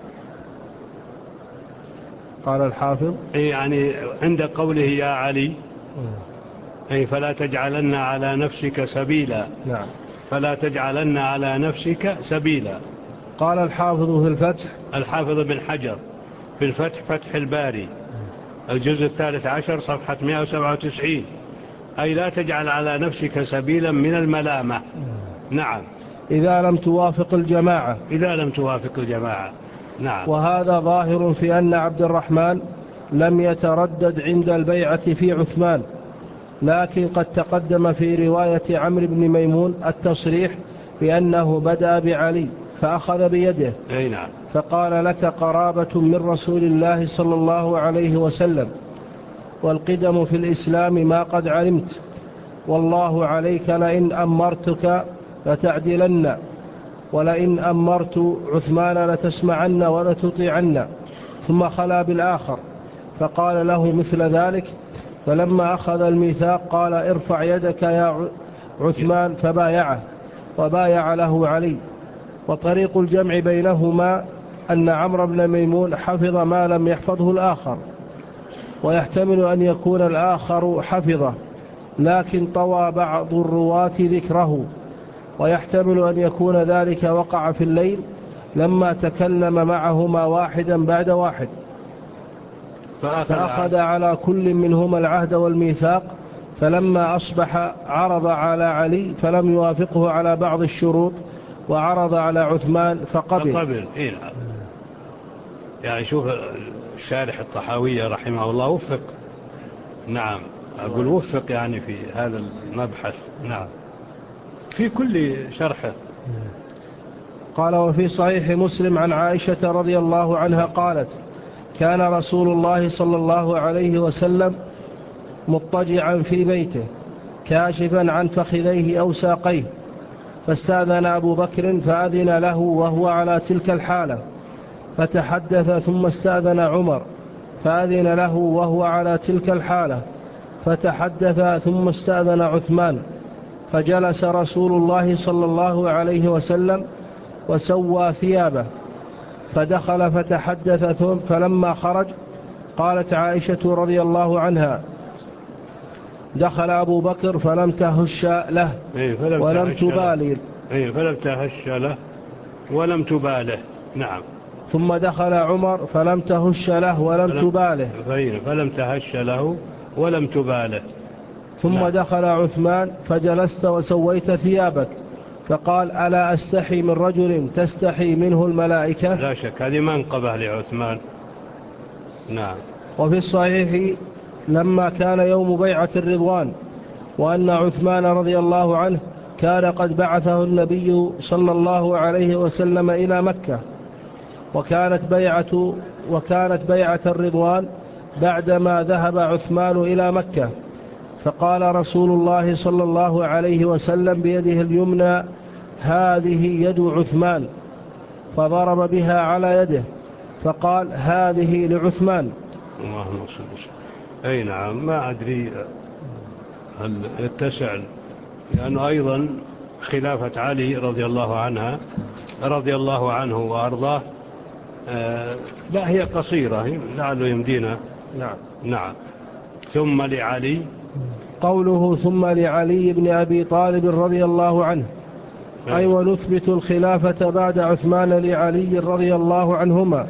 قال الحافظ يعني عند قوله يا علي، أي فلا تجعلن على نفسك سبيلا. نعم. فلا تجعلن على نفسك سبيلا. قال الحافظ في الفتح، الحافظ بن حجر في الفتح، فتح الباري، الجزء 13 صفحة 197، أي لا تجعل على نفسك سبيلا من الملامة. نعم. إذا لم توافق الجماعة. إذا لم توافق الجماعة. نعم. وهذا ظاهر في أن عبد الرحمن لم يتردد عند البيعة في عثمان، لكن قد تقدم في رواية عمرو بن ميمون التصريح بأنه بدأ بعلي فأخذ بيده. أي نعم. فقال: لك قرابة من رسول الله صلى الله عليه وسلم، والقدم في الإسلام ما قد علمت، والله عليك لئن أمرتك لتعدلن، ولئن أمرت عثمان لتسمعن ولتطيعن. ثم خلا بالآخر فقال له مثل ذلك. فلما أخذ الميثاق قال: ارفع يدك يا عثمان، فبايعه، وبايع له علي. وطريق الجمع بينهما أن عمرو بن ميمون حفظ ما لم يحفظه الآخر، ويحتمل أن يكون الآخر حفظه لكن طوى بعض الرواة ذكره، ويحتمل أن يكون ذلك وقع في الليل لما تكلم معهما واحدا بعد واحد، فأخذ على كل منهما العهد والميثاق. فلما أصبح عرض على علي فلم يوافقه على بعض الشروط، وعرض على عثمان فقبل. إيه نعم. يعني شوف الشارح الطحاوية رحمه الله وفق. نعم. أقول وفق يعني في هذا المبحث. نعم. في كل شرحه. قال: وفي صحيح مسلم عن عائشة رضي الله عنها قالت: كان رسول الله صلى الله عليه وسلم مضطجعا في بيته كاشفا عن فخذيه أو ساقيه، فاستأذن أبو بكر فأذن له وهو على تلك الحالة، فتحدث. ثم استأذن عمر فأذن له وهو على تلك الحالة، فتحدث. ثم استأذن عثمان، فجلس رسول الله صلى الله عليه وسلم وسوى ثيابه، فدخل فتحدث. فلما خرج قالت عائشة رضي الله عنها: دخل أبو بكر فلم تهش له ولم تبالي. فلم تهش له ولم تباله. نعم. ثم دخل عمر فلم تهش له ولم تباله. فلم تهش له ولم تباله. ثم دخل عثمان فجلست وسويت ثيابك، فقال: ألا أستحي من رجل تستحي منه الملائكة؟ لا شك هذه منقبة لعثمان. نعم. وفي الصحيح لما كان يوم بيعة الرضوان وأن عثمان رضي الله عنه كان قد بعثه النبي صلى الله عليه وسلم إلى مكة، وكانت بيعة الرضوان بعدما ذهب عثمان إلى مكة، فقال رسول الله صلى الله عليه وسلم بيده اليمنى: هذه يد عثمان، فضرب بها على يده فقال: هذه لعثمان. اللهم صل وسلم. أي نعم. ما أدري هل يتسع، لأنه أيضا خلافة علي رضي الله عنه وأرضاه لا هي قصيرة، لعله يمدينا. نعم. ثم لعلي، قوله ثم لعلي بن أبي طالب رضي الله عنه، أي ونثبت الخلافة بعد عثمان لعلي رضي الله عنهما.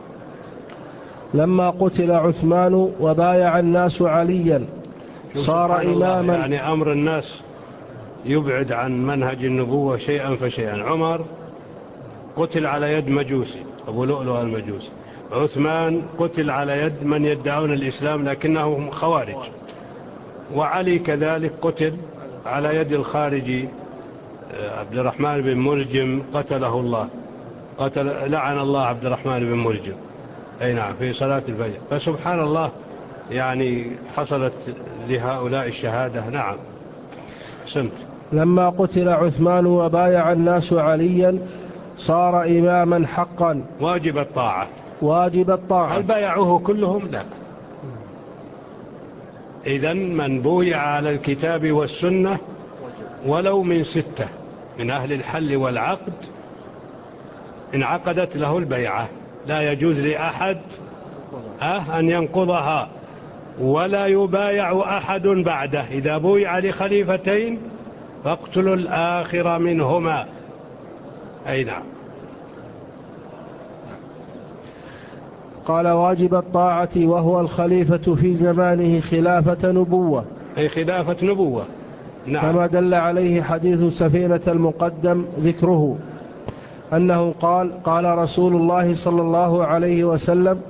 لما قتل عثمان وبايع الناس عليا صار إماما. يعني أمر الناس يبعد عن منهج النبوة شيئا فشيئا. عمر قتل على يد مجوسي، أبو لؤلؤ المجوسي. عثمان قتل على يد من يدعون الإسلام لكنهم خوارج. وعلي كذلك قتل على يد الخارجي عبد الرحمن بن ملجم، قتله الله، لعن الله عبد الرحمن بن ملجم. أي نعم، في صلاة الفجر. فسبحان الله، يعني حصلت لهؤلاء الشهادة. نعم. سمت. لما قتل عثمان وبايع الناس عليا صار إماما حقا واجب الطاعة. هل بايعوه كلهم؟ لا. إذن من بويع على الكتاب والسنة ولو من 6 من أهل الحل والعقد انعقدت له البيعة، لا يجوز لأحد أن ينقضها، ولا يبايع أحد بعده. إذا بويع لخليفتين فاقتلوا الآخر منهما. أي نعم. قال: واجب الطاعة وهو الخليفة في زمانه خلافة نبوة. أي خلافة نبوة. نعم. كما دل عليه حديث سفينة المقدم ذكره أنه قال رسول الله صلى الله عليه وسلم: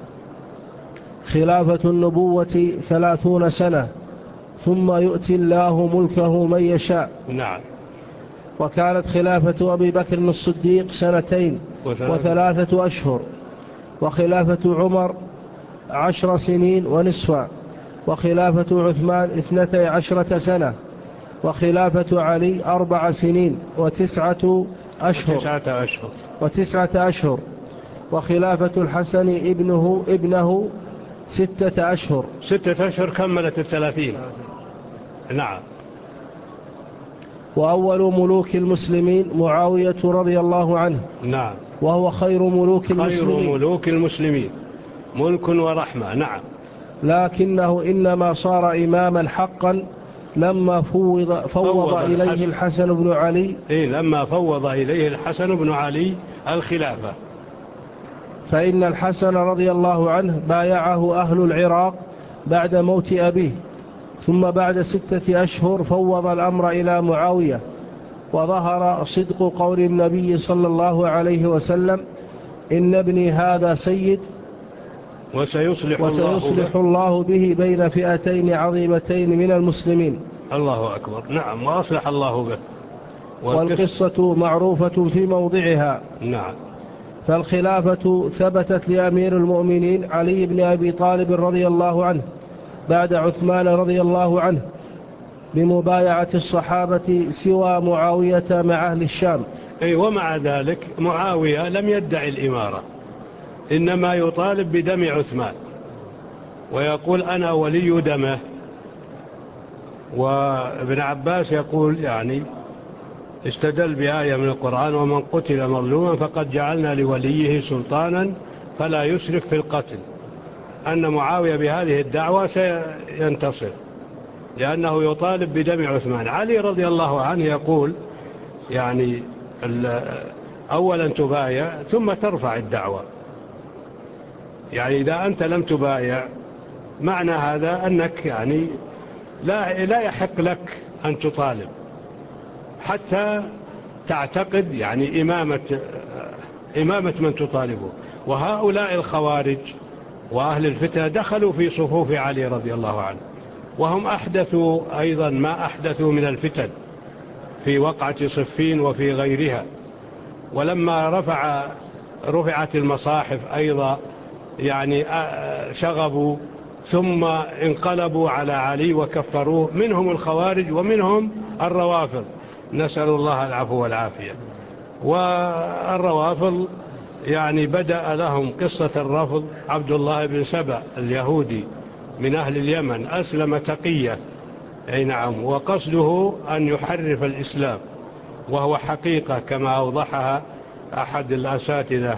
خلافة النبوة 30 سنة ثم يؤتي الله ملكه من يشاء. نعم. وكانت خلافة أبي بكر الصديق 2 و3 أشهر، وخلافة عمر 10 سنين ونصفا، وخلافة عثمان 12 سنة، وخلافة علي 4 سنين و9 أشهر، وخلافة الحسن ابنه 6 أشهر. 6 أشهر كملت 30. نعم. وأول ملوك المسلمين معاوية رضي الله عنه. نعم. وهو خير ملوك المسلمين، ملك ورحمة. نعم. لكنه إنما صار إماما حقا لما فوض إليه الحسن بن علي. لما فوض إليه الحسن بن علي الخلافة. فإن الحسن رضي الله عنه بايعه أهل العراق بعد موت أبيه، ثم بعد 6 أشهر فوض الأمر إلى معاوية. وظهر صدق قول النبي صلى الله عليه وسلم: إن ابني هذا سيد وسيصلح الله به بين فئتين عظيمتين من المسلمين. الله أكبر. نعم. وأصلح الله به. والقصة معروفة في موضعها. نعم. فالخلافة ثبتت لأمير المؤمنين علي بن أبي طالب رضي الله عنه بعد عثمان رضي الله عنه بمبايعة الصحابة سوى معاوية مع أهل الشام. ومع ذلك معاوية لم يدعي الإمارة، إنما يطالب بدم عثمان ويقول أنا ولي دمه. وابن عباس يقول يعني استدل بآية من القرآن: ومن قتل مظلوما فقد جعلنا لوليه سلطانا فلا يسرف في القتل. أن معاوية بهذه الدعوة سينتصر لأنه يطالب بدم عثمان. علي رضي الله عنه يقول يعني أولا تبايع ثم ترفع الدعوة. يعني إذا أنت لم تبايع معنى هذا أنك يعني لا يحق لك أن تطالب حتى تعتقد يعني إمامة من تطالبه. وهؤلاء الخوارج وأهل الفتنة دخلوا في صفوف علي رضي الله عنه، وهم أحدثوا أيضا ما أحدثوا من الفتن في وقعة صفين وفي غيرها. ولما رفعت المصاحف أيضا يعني شغبوا ثم انقلبوا على علي وكفروه، منهم الخوارج ومنهم الروافض، نسأل الله العفو والعافية. والروافض يعني بدأ لهم قصة الرفض عبد الله بن سبأ اليهودي من أهل اليمن، أسلم تقية، أي نعم، وقصده أن يحرف الإسلام، وهو حقيقة كما أوضحها أحد الأساتذة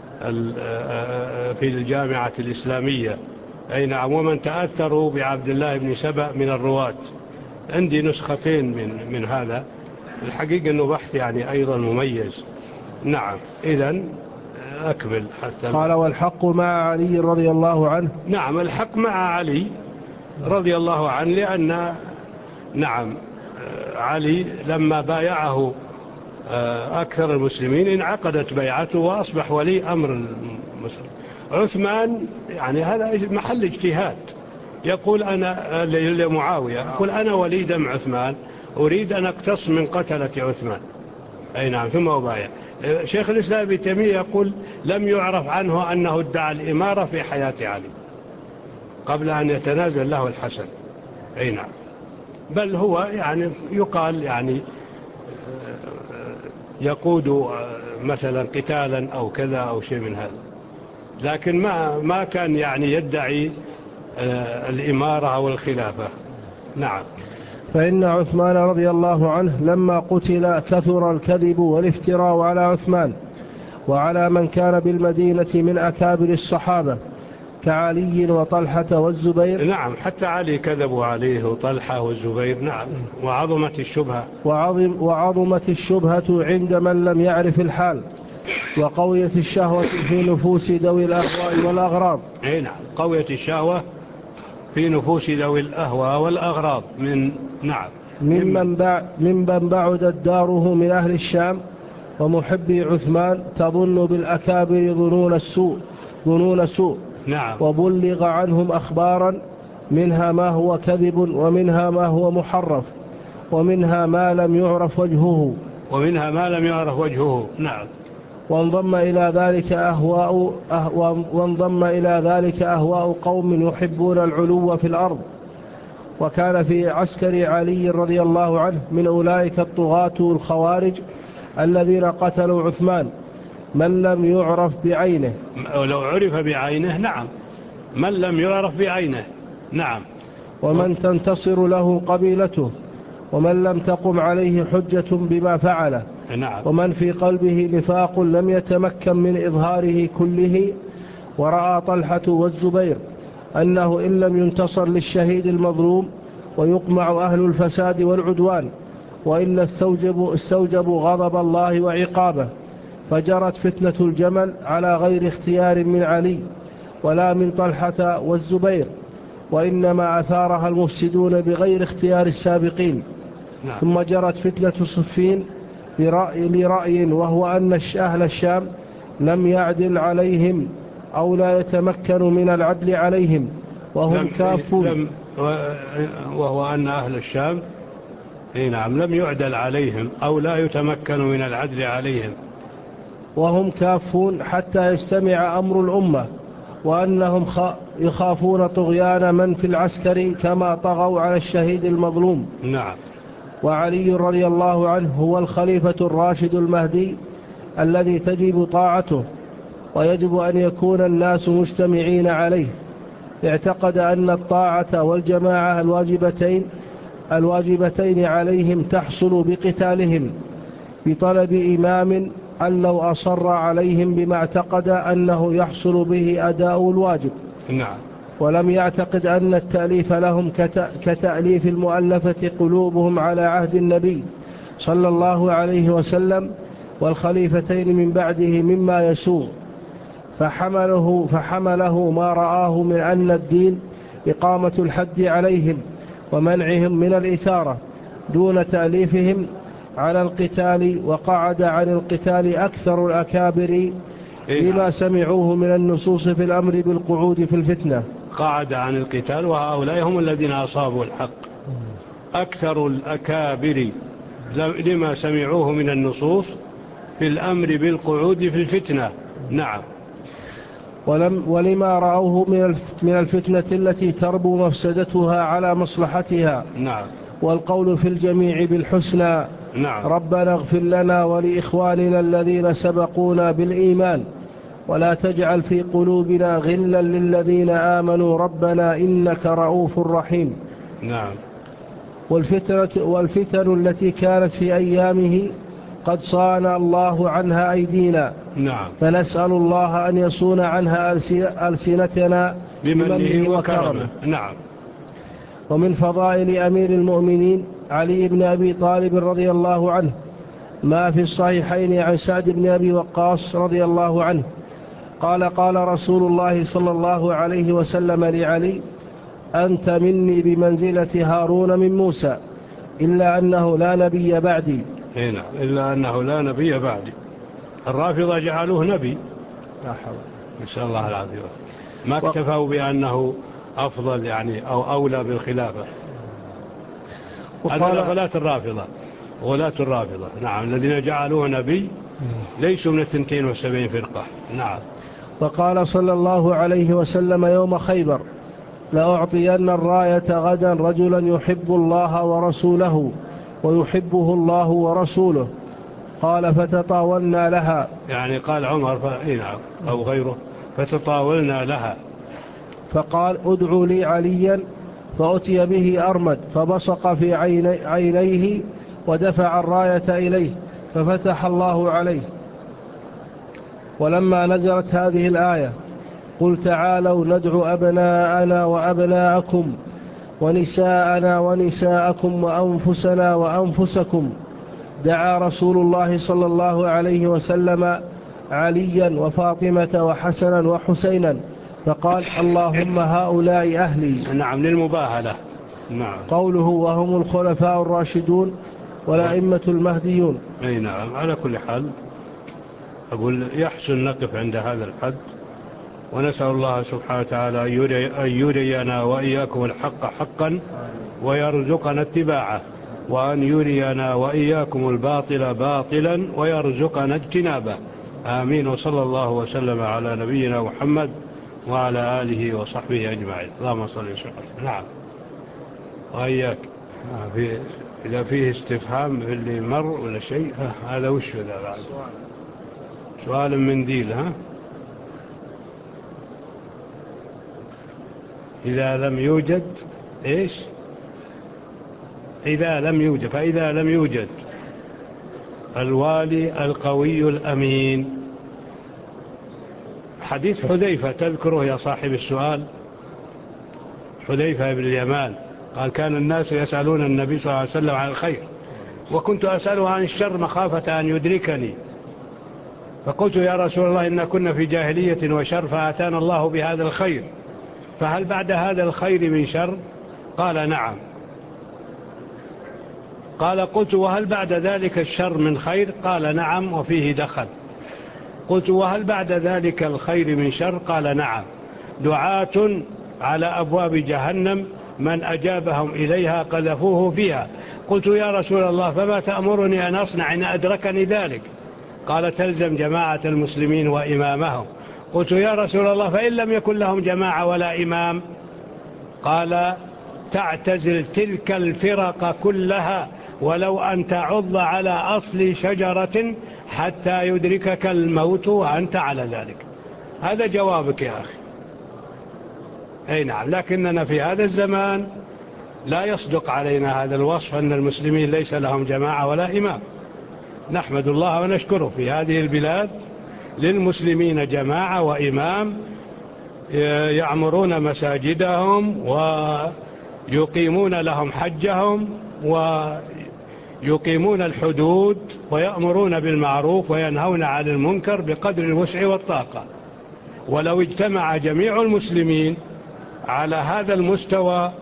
في الجامعة الإسلامية، أي نعم، ومن تأثروا بعبد الله بن سبأ من الرواة. عندي نسختين من هذا، الحقيقة أنه بحث يعني أيضا مميز. نعم، إذن أكمل حتى. قال: والحق مع علي رضي الله عنه. نعم، الحق مع علي رضي الله عنه، لأن نعم علي لما بايعه أكثر المسلمين انعقدت بيعته وأصبح ولي أمر المسلمين. عثمان يعني هذا محل اجتهاد، يقول أنا لمعاوية، يقول أنا ولي دم عثمان أريد أن أقتص من قتلة عثمان، أي نعم، ثم أبايع. شيخ الإسلام ابن تيمية يقول لم يعرف عنه أنه ادعى الإمارة في حياة علي قبل أن يتنازل له الحسن، أي نعم، بل هو يعني يقال يعني يقود مثلا قتالا أو كذا أو شيء من هذا، لكن ما كان يعني يدعي الإمارة أو الخلافة. نعم. فإن عثمان رضي الله عنه لما قتل كثر الكذب والافتراء على عثمان وعلى من كان بالمدينة من أكابر الصحابة كعلي وطلحة والزبير. نعم، حتى علي كذبوا عليه وطلحة والزبير. نعم، وعظمت الشبهة عند من لم يعرف الحال، وقويت الشهوة في نفوس ذوي الأهواء والأغراض. نعم، قويت الشهوة في نفوس ذوي الأهواء والأغراض نعم، ممن بعدت داره من أهل الشام ومحبي عثمان تظن بالأكابر ظنون سوء. نعم. وبلغ عنهم أخبارا منها ما هو كذب ومنها ما هو محرف ومنها ما لم يعرف وجهه. نعم. وانضم إلى ذلك أهواء قوم يحبون العلو في الأرض. وكان في عسكر علي رضي الله عنه من أولئك الطغاة الخوارج الذين قتلوا عثمان من لم يعرف بعينه. لو عرف بعينه، نعم، من لم يعرف بعينه. نعم. ومن تنتصر له قبيلته ومن لم تقم عليه حجة بما فعله. نعم. ومن في قلبه نفاق لم يتمكن من إظهاره كله. ورأى طلحة والزبير أنه إن لم ينتصر للشهيد المظلوم ويقمع أهل الفساد والعدوان وإلا استوجبوا غضب الله وعقابه، فجرت فتنة الجمل على غير اختيار من علي ولا من طلحة والزبير، وإنما أثارها المفسدون بغير اختيار السابقين. نعم. ثم جرت فتنة صفين لرأي وهو أن أهل الشام لم يعدل عليهم أو لا يتمكن من العدل عليهم وهم كافون. وهو أن أهل الشام نعم لم يعدل عليهم أو لا يتمكن من العدل عليهم وهم كافون حتى يجتمع أمر الأمة، وأنهم يخافون طغيان من في العسكر كما طغوا على الشهيد المظلوم. نعم. وعلي رضي الله عنه هو الخليفة الراشد المهدي الذي تجب طاعته ويجب أن يكون الناس مجتمعين عليه. اعتقد أن الطاعة والجماعة الواجبتين عليهم تحصل بقتالهم بطلب إمام أن لو أصر عليهم بما اعتقد أنه يحصل به أداء الواجب. نعم. ولم يعتقد أن التأليف لهم كتأليف المؤلفة قلوبهم على عهد النبي صلى الله عليه وسلم والخليفتين من بعده مما يسوء، فحمله ما رآه من أن الدين إقامة الحد عليهم ومنعهم من الإثارة دون تأليفهم على القتال، وقعد عن القتال أكثر الأكابر لما سمعوه من النصوص في الأمر بالقعود في الفتنة. قعد عن القتال، وهؤلاء هم الذين أصابوا الحق، أكثر الأكابر لما سمعوه من النصوص في الأمر بالقعود في الفتنة. نعم. ولما رأوه من الفتنة التي تربو مفسدتها على مصلحتها. نعم. والقول في الجميع بالحسنى. نعم. ربنا اغفر لنا ولإخواننا الذين سبقونا بالإيمان ولا تجعل في قلوبنا غلا للذين آمنوا ربنا إنك رؤوف رحيم. نعم. والفتن التي كانت في أيامه قد صان الله عنها أيدينا. نعم. فنسأل الله أن يصون عنها ألسنتنا بمنه وكرمه. نعم. ومن فضائل أمير المؤمنين علي بن أبي طالب رضي الله عنه ما في الصحيحين عن سعد بن أبي وقاص رضي الله عنه قال قال رسول الله صلى الله عليه وسلم لعلي: أنت مني بمنزلة هارون من موسى إلا أنه لا نبي بعدي. هنا إلا أنه لا نبي بعدي. الرافضة جعلوه نبي، نسأل الله العافية. ما اكتفوا بأنه أفضل يعني أو أولى بالخلافة. هذا غلاة الرافضة. نعم. الذين جعلوه نبي ليسوا من 72 فرقة. نعم. وقال صلى الله عليه وسلم يوم خيبر: لأعطين الراية غدا رجلا يحب الله ورسوله ويحبه الله ورسوله. قال فتطاولنا لها، يعني قال عمر أو غيره، فتطاولنا لها. فقال: ادعوا لي عليا. فأتي به أرمد فبصق في عينيه ودفع الراية إليه ففتح الله عليه. ولما نزلت هذه الآية: قل تعالوا ندعو أبناءنا وأبناءكم ونساءنا ونساءكم وأنفسنا وأنفسكم، دعا رسول الله صلى الله عليه وسلم عليا وفاطمة وحسنا وحسينا فقال: اللهم هؤلاء أهلي. نعم. للمباهلة. نعم. قوله وهم الخلفاء الراشدون والأئمة المهديون. أي نعم. على كل حال أقول يحسن نقف عند هذا الحد، ونسأل الله سبحانه وتعالى أن يرينا وإياكم الحق حقا ويرزقنا اتباعه، وأن يرينا وإياكم الباطل باطلا ويرزقنا اجتنابه. آمين. وصلى الله وسلم على نبينا محمد وعلى آله وصحبه أجمعين. اللهم صل وسلم. نعم. وإياك. إذا فيه استفهام في اللي مر ولا شيء هذا وش ذا بعد؟ سؤال من ديل. إذا لم يوجد إيش؟ فإذا لم يوجد الوالي القوي الأمين. حديث حذيفة تذكره يا صاحب السؤال؟ حذيفة بن اليمان قال: كان الناس يسألون النبي صلى الله عليه وسلم عن الخير وكنت أسأله عن الشر مخافة أن يدركني، فقلت: يا رسول الله إن كنا في جاهلية وشر فأتانا الله بهذا الخير، فهل بعد هذا الخير من شر؟ قال: نعم. قال: قلت: وهل بعد ذلك الشر من خير؟ قال: نعم وفيه دخل. قلت: وهل بعد ذلك الخير من شر؟ قال: نعم. دعاة على أبواب جهنم من أجابهم إليها قذفوه فيها. قلت: يا رسول الله فما تأمرني أن أصنع إن أدركني ذلك؟ قال: تلزم جماعة المسلمين وإمامهم. قلت: يا رسول الله فإن لم يكن لهم جماعة ولا إمام؟ قال: تعتزل تلك الفرق كلها ولو أن تعض على أصل شجرة حتى يدركك الموت وأنت على ذلك. هذا جوابك يا أخي. أي نعم. لكننا في هذا الزمان لا يصدق علينا هذا الوصف أن المسلمين ليس لهم جماعة ولا إمام. نحمد الله ونشكره في هذه البلاد للمسلمين جماعة وإمام يعمرون مساجدهم ويقيمون لهم حجهم ويقيمون الحدود ويأمرون بالمعروف وينهون عن المنكر بقدر الوسع والطاقة. ولو اجتمع جميع المسلمين على هذا المستوى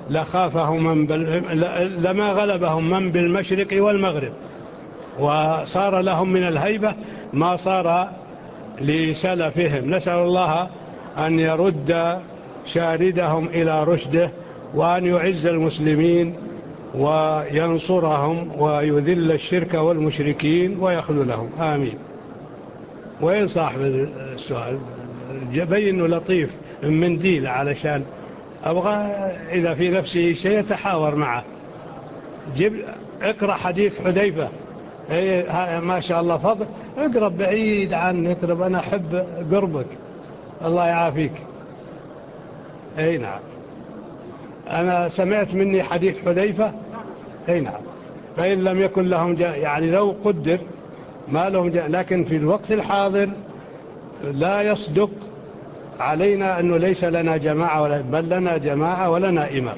لخافهم لما غلبهم من بالمشرق والمغرب، وصار لهم من الهيبة ما صار لسلفهم. نسأل الله أن يرد شاردهم إلى رشده، وأن يعز المسلمين وينصرهم ويذل الشرك والمشركين ويخذلهم، آمين. وين صاحب السؤال؟ بينه لطيف من منديل علشان أبغى إذا في نفسه شيء يتحاور معه. اقرأ حديث حذيفة. ما شاء الله، فضل اقرب بعيد عني، اقرب، أنا أحب قربك، الله يعافيك. اي نعم، أنا سمعت مني حديث حذيفة. اي نعم، فإن لم يكن لهم يعني لو قدر ما لهم لكن في الوقت الحاضر لا يصدق علينا أنه ليس لنا جماعة، بل لنا جماعة ولنا إمام.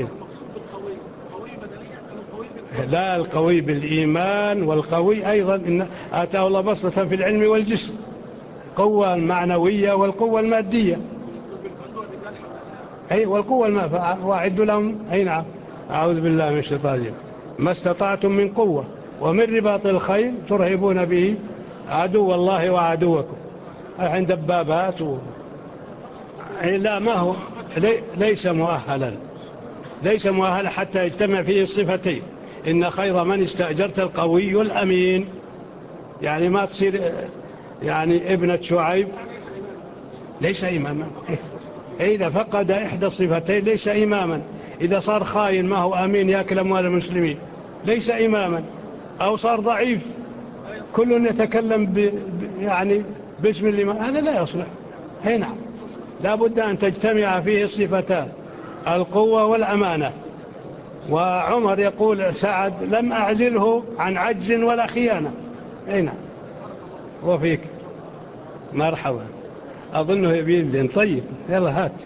لا، القوي بالإيمان، والقوي أيضا إن آتاه الله بسطة في العلم والجسم، القوة المعنوية والقوة المادية. أي والقوة وأعدوا لهم. أي نعم، أعوذ بالله من الشيطان الرجيم. ما استطعتم من قوة ومن رباط الخيل ترهبون به عدو الله وعدوكم. عند دبابات لا، ما هو ليس مؤهلا، ليس مؤهلا حتى يجتمع فيه الصفتين. إن خير من استأجرت القوي الأمين. يعني ما تصير يعني ابنة شعيب ليس إماما. إذا فقد إحدى الصفتين ليس إماما. إذا صار خاين ما هو أمين يأكل أموال المسلمين ليس إماما. أو صار ضعيف كل يتكلم يعني باسم الإمام، هذا لا يصلح. هنا لا بد أن تجتمع فيه الصفتان، القوة والأمانة. وعمر يقول سعد لم أعزله عن عجز ولا خيانة. هنا وفيك مرحبا، أظنه يبي يدين. طيب يلا هات.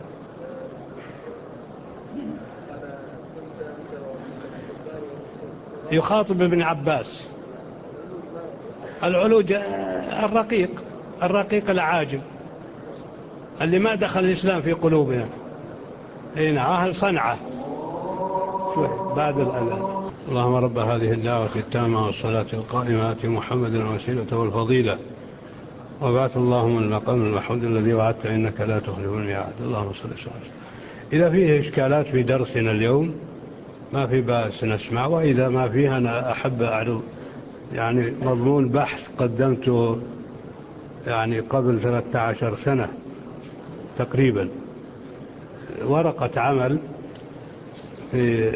يخاطب ابن عباس العلوج الرقيق العاجم اللي ما دخل الإسلام في قلوبنا. هنا أهل صنعاء. شوي بعد الأذان. اللهم رب هذه الدعوة التامة والصلاة القائمة آت محمد الوسيلة والفضيلة، وبعث اللهم المقام المحمود الذي وعدت إنك لا تخلف الميعاد. اللهم صل وسلم. إذا فيه إشكالات في درسنا اليوم ما في بأس نسمع، وإذا ما فيه أنا أحب أعرض يعني مضمون بحث قدمته يعني قبل 13 سنة تقريبا، ورقة عمل في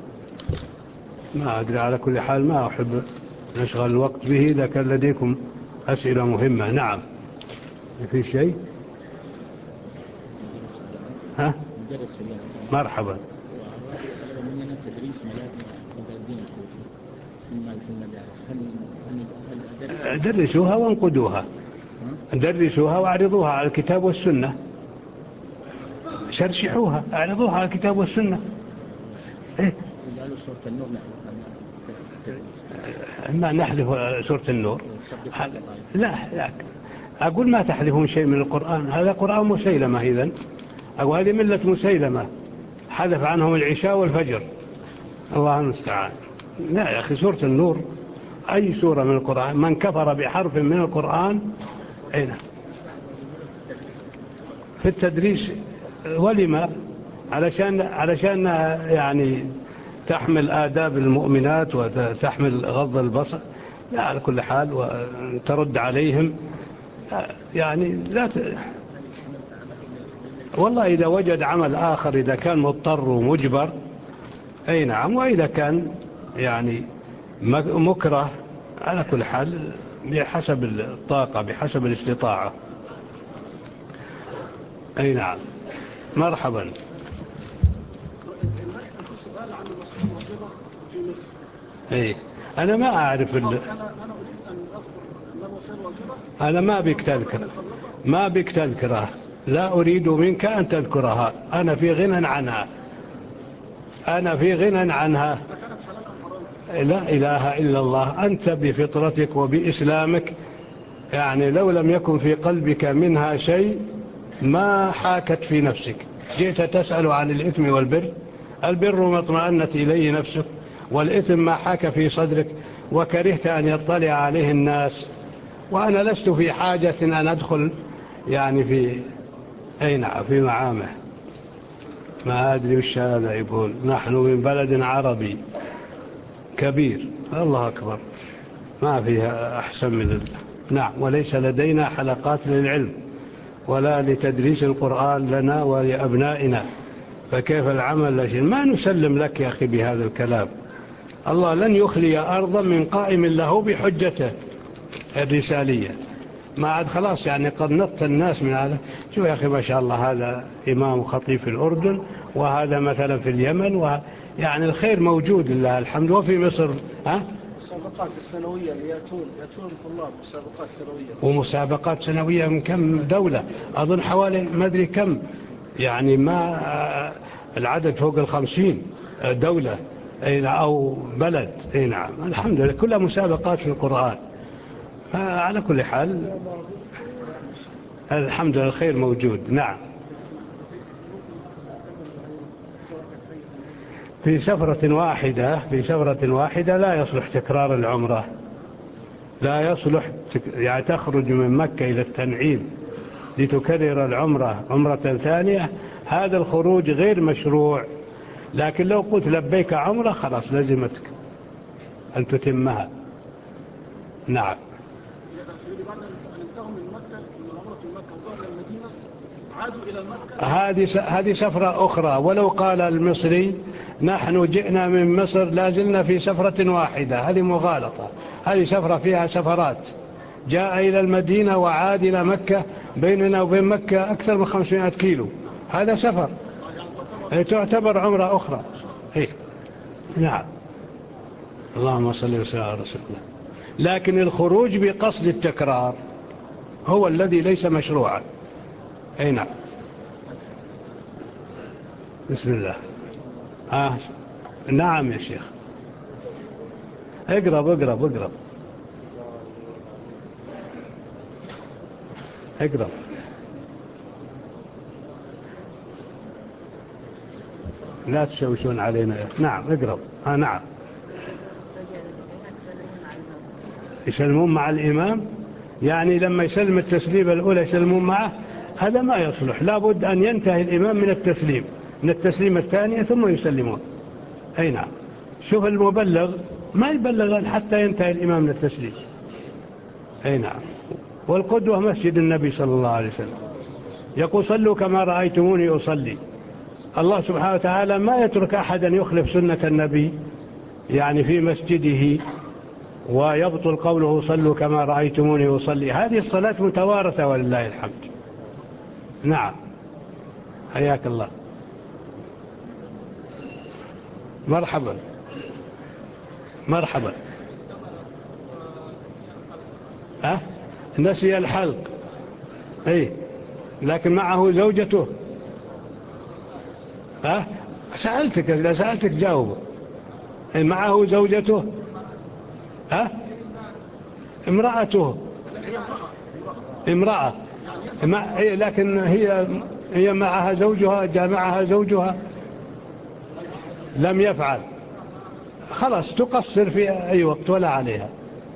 ما أدري، على كل حال ما أحب نشغل الوقت به. إذا كان لديكم أسئلة مهمة. نعم، في شيء؟ ها؟ مرحبا. مننا تدريس ملازم الدين الكويتي في المدارس، درسوها وانقدوها، درسوها واعرضوها على الكتاب والسنة، شرشحوها اعرضوها على الكتاب والسنة. إيه؟ قالوا سورة النور ما نحذف سورة النور. لا، أقول ما تحذفون شيء من القرآن، هذا قرآن مسيلمة. إذن أقول هذه ملة مسيلمة، حذف عنهم العشاء والفجر، الله المستعان. لا يا أخي، سورة النور أي سورة من القرآن، من كفر بحرف من القرآن أين في التدريس. ولما؟ علشان يعني تحمل آداب المؤمنات وتحمل غض البصر. لا، على كل حال وترد عليهم يعني والله إذا وجد عمل آخر، إذا كان مضطر ومجبر، أي نعم. وإذا كان يعني مكره، على كل حال بحسب الطاقة بحسب الاستطاعة. أي نعم، مرحبا. أي أنا ما أعرف أنا ما بك تذكره، لا أريد منك أن تذكرها. أنا في غنى عنها. لا إله إلا الله. أنت بفطرتك وبإسلامك، يعني لو لم يكن في قلبك منها شيء ما حاكت في نفسك. جئت تسأل عن الإثم والبر. البر ما اطمأنت إليه نفسك، والإثم ما حاك في صدرك وكرهت أن يطلع عليه الناس. وأنا لست في حاجة أن أدخل يعني في في معامه. ما أدري وش هذا يقول. نحن من بلد عربي كبير. الله أكبر، ما فيها أحسن من نعم. وليس لدينا حلقات للعلم ولا لتدريس القرآن لنا ولأبنائنا، فكيف العمل لشيء؟ ما نسلم لك يا أخي بهذا الكلام. الله لن يخلي أرضا من قائم له بحجته الرسالية. ما عاد خلاص يعني قد نط الناس من هذا. شوف يا أخي ما شاء الله، هذا إمام خطيب في الأردن، وهذا مثلا في اليمن، يعني الخير موجود لله الحمد. وفي مصر المسابقات السنوية اللي يأتون طلاب مسابقات سنوية، ومسابقات سنوية من كم دولة، أظن حوالي ما أدري كم، يعني ما العدد فوق 50 دولة أو بلد. نعم الحمد لله، كلها مسابقات في القرآن. على كل حال الحمد لله الخير موجود. نعم. في سفرة واحدة لا يصلح تكرار العمرة. لا يصلح يعني تخرج من مكة إلى التنعيم لتكرر العمرة عمرة ثانية، هذا الخروج غير مشروع. لكن لو قلت لبيك عمرة خلاص لزمتك أن تتمها. نعم. هذه سفرة أخرى. ولو قال المصري نحن جئنا من مصر لازلنا في سفرة واحدة، هذه مغالطة. هذه سفرة فيها سفرات. جاء إلى المدينة وعاد إلى مكة، بيننا وبين مكة أكثر من 500 كيلو، هذا سفر، تعتبر عمرة أخرى. نعم. اللهم صل وسلم على رسول الله. لكن الخروج بقصد التكرار هو الذي ليس مشروعا. نعم. بسم الله. نعم يا شيخ. اقرب. لا تشوشون علينا. نعم اقرب. نعم. يسلمون مع الإمام، يعني لما يسلم التسليم الأولى يسلمون معه، هذا ما يصلح. لابد أن ينتهي الإمام من التسليم الثانية ثم يسلمون. نعم. شوف المبلغ ما يبلغ حتى ينتهي الإمام من التسليم. نعم. والقدوة مسجد النبي صلى الله عليه وسلم، يقول صلوا كما رأيتموني أصلي. الله سبحانه وتعالى ما يترك أحدا يخلف سنة النبي يعني في مسجده ويبطل قوله صلوا كما رأيتموني أصلي. هذه الصلاة متوارثة ولله الحمد. نعم. حياك الله. مرحبا. نسي الحلق. لكن معه زوجته. سألتك، إذا سألتك جاوب. معه زوجته. امرأة. لكن هي معها زوجها، جامعها زوجها لم يفعل، خلاص تقصر في أي وقت ولا عليها،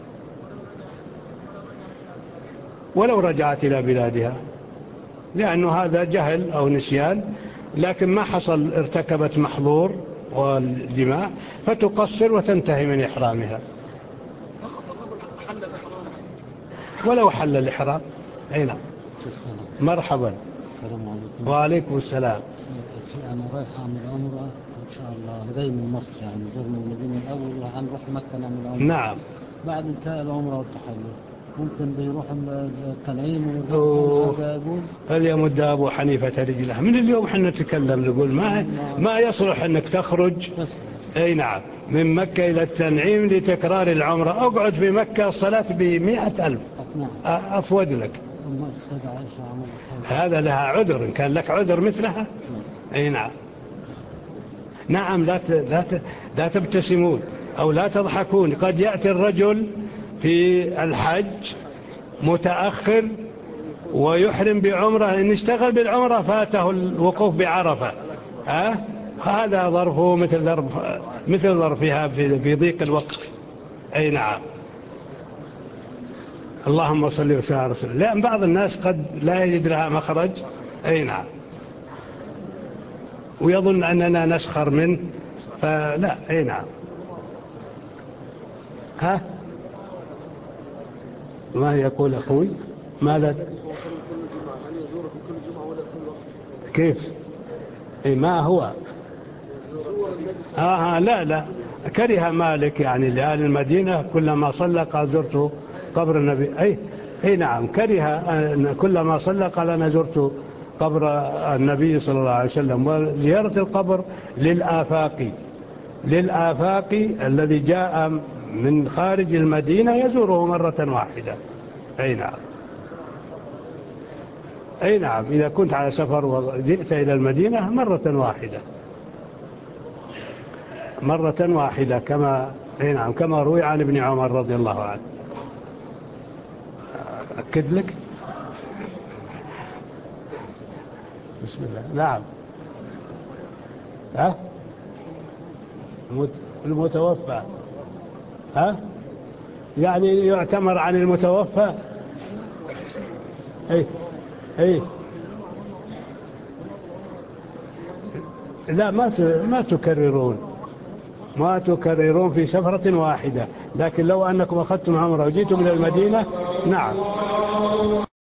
ولو رجعت إلى بلادها، لأنه هذا جهل أو نسيان، لكن ما حصل ارتكبت محظور والجماع، فتقصر وتنتهي من إحرامها. ولو حل الإحرام. نعم. مرحبا. السلام عليكم. وعليكم السلام. أنا رايح أعمل عمرة إن شاء الله. أنا جاي من مصر، يعني زرنا المدينة الأول وهنروح مكة نعمل عمرة. نعم. بعد انتهاء العمرة والتحلل ممكن بيروح التنعيم ويروح. هذا يجوز؟ فليمد أبو حنيفة رجله. من اليوم حنا نتكلم نقول ما يصلح أنك تخرج. نعم. من مكة إلى التنعيم لتكرار العمرة. أقعد في مكة الصلاة ب100,000 أفود لك. السيدة عائشة عملت هذا لها عذر، إن كان لك عذر مثلها. نعم. نعم. لا تبتسمون أو لا تضحكون. قد يأتي الرجل في الحج متأخر ويحرم بعمرة، إن اشتغل بالعمرة فاته الوقوف بعرفة. هذا ظرفه مثل ظرفها في ضيق الوقت. أي نعم. اللهم صل وسلم على رسول الله. لأن بعض الناس قد لا يجد لها مخرج. أي نعم. ويظن أننا نسخر منه، فلا. أي نعم. ما يقول أخوي؟ ماذا؟ هل يزوركم كل جمعة ولا كل وقت؟ كيف؟ ما هو؟ لا كره مالك يعني لأهل المدينة كلما صلى قال زرت قبر النبي. أي نعم، كره كلما صلى قال أنا زرت قبر النبي صلى الله عليه وسلم. وزيارة القبر للآفاقي الذي جاء من خارج المدينة يزوره مرة واحدة. أي نعم، إذا كنت على سفر وجئت إلى المدينة مرة واحدة كما روي عن ابن عمر رضي الله عنه. أكد لك. بسم الله. نعم. المتوفى يعني يعتمر عن المتوفى. لا، ما تكررون في سفرة واحدة، لكن لو أنكم أخذتم عمرة وجيتم إلى المدينة. نعم.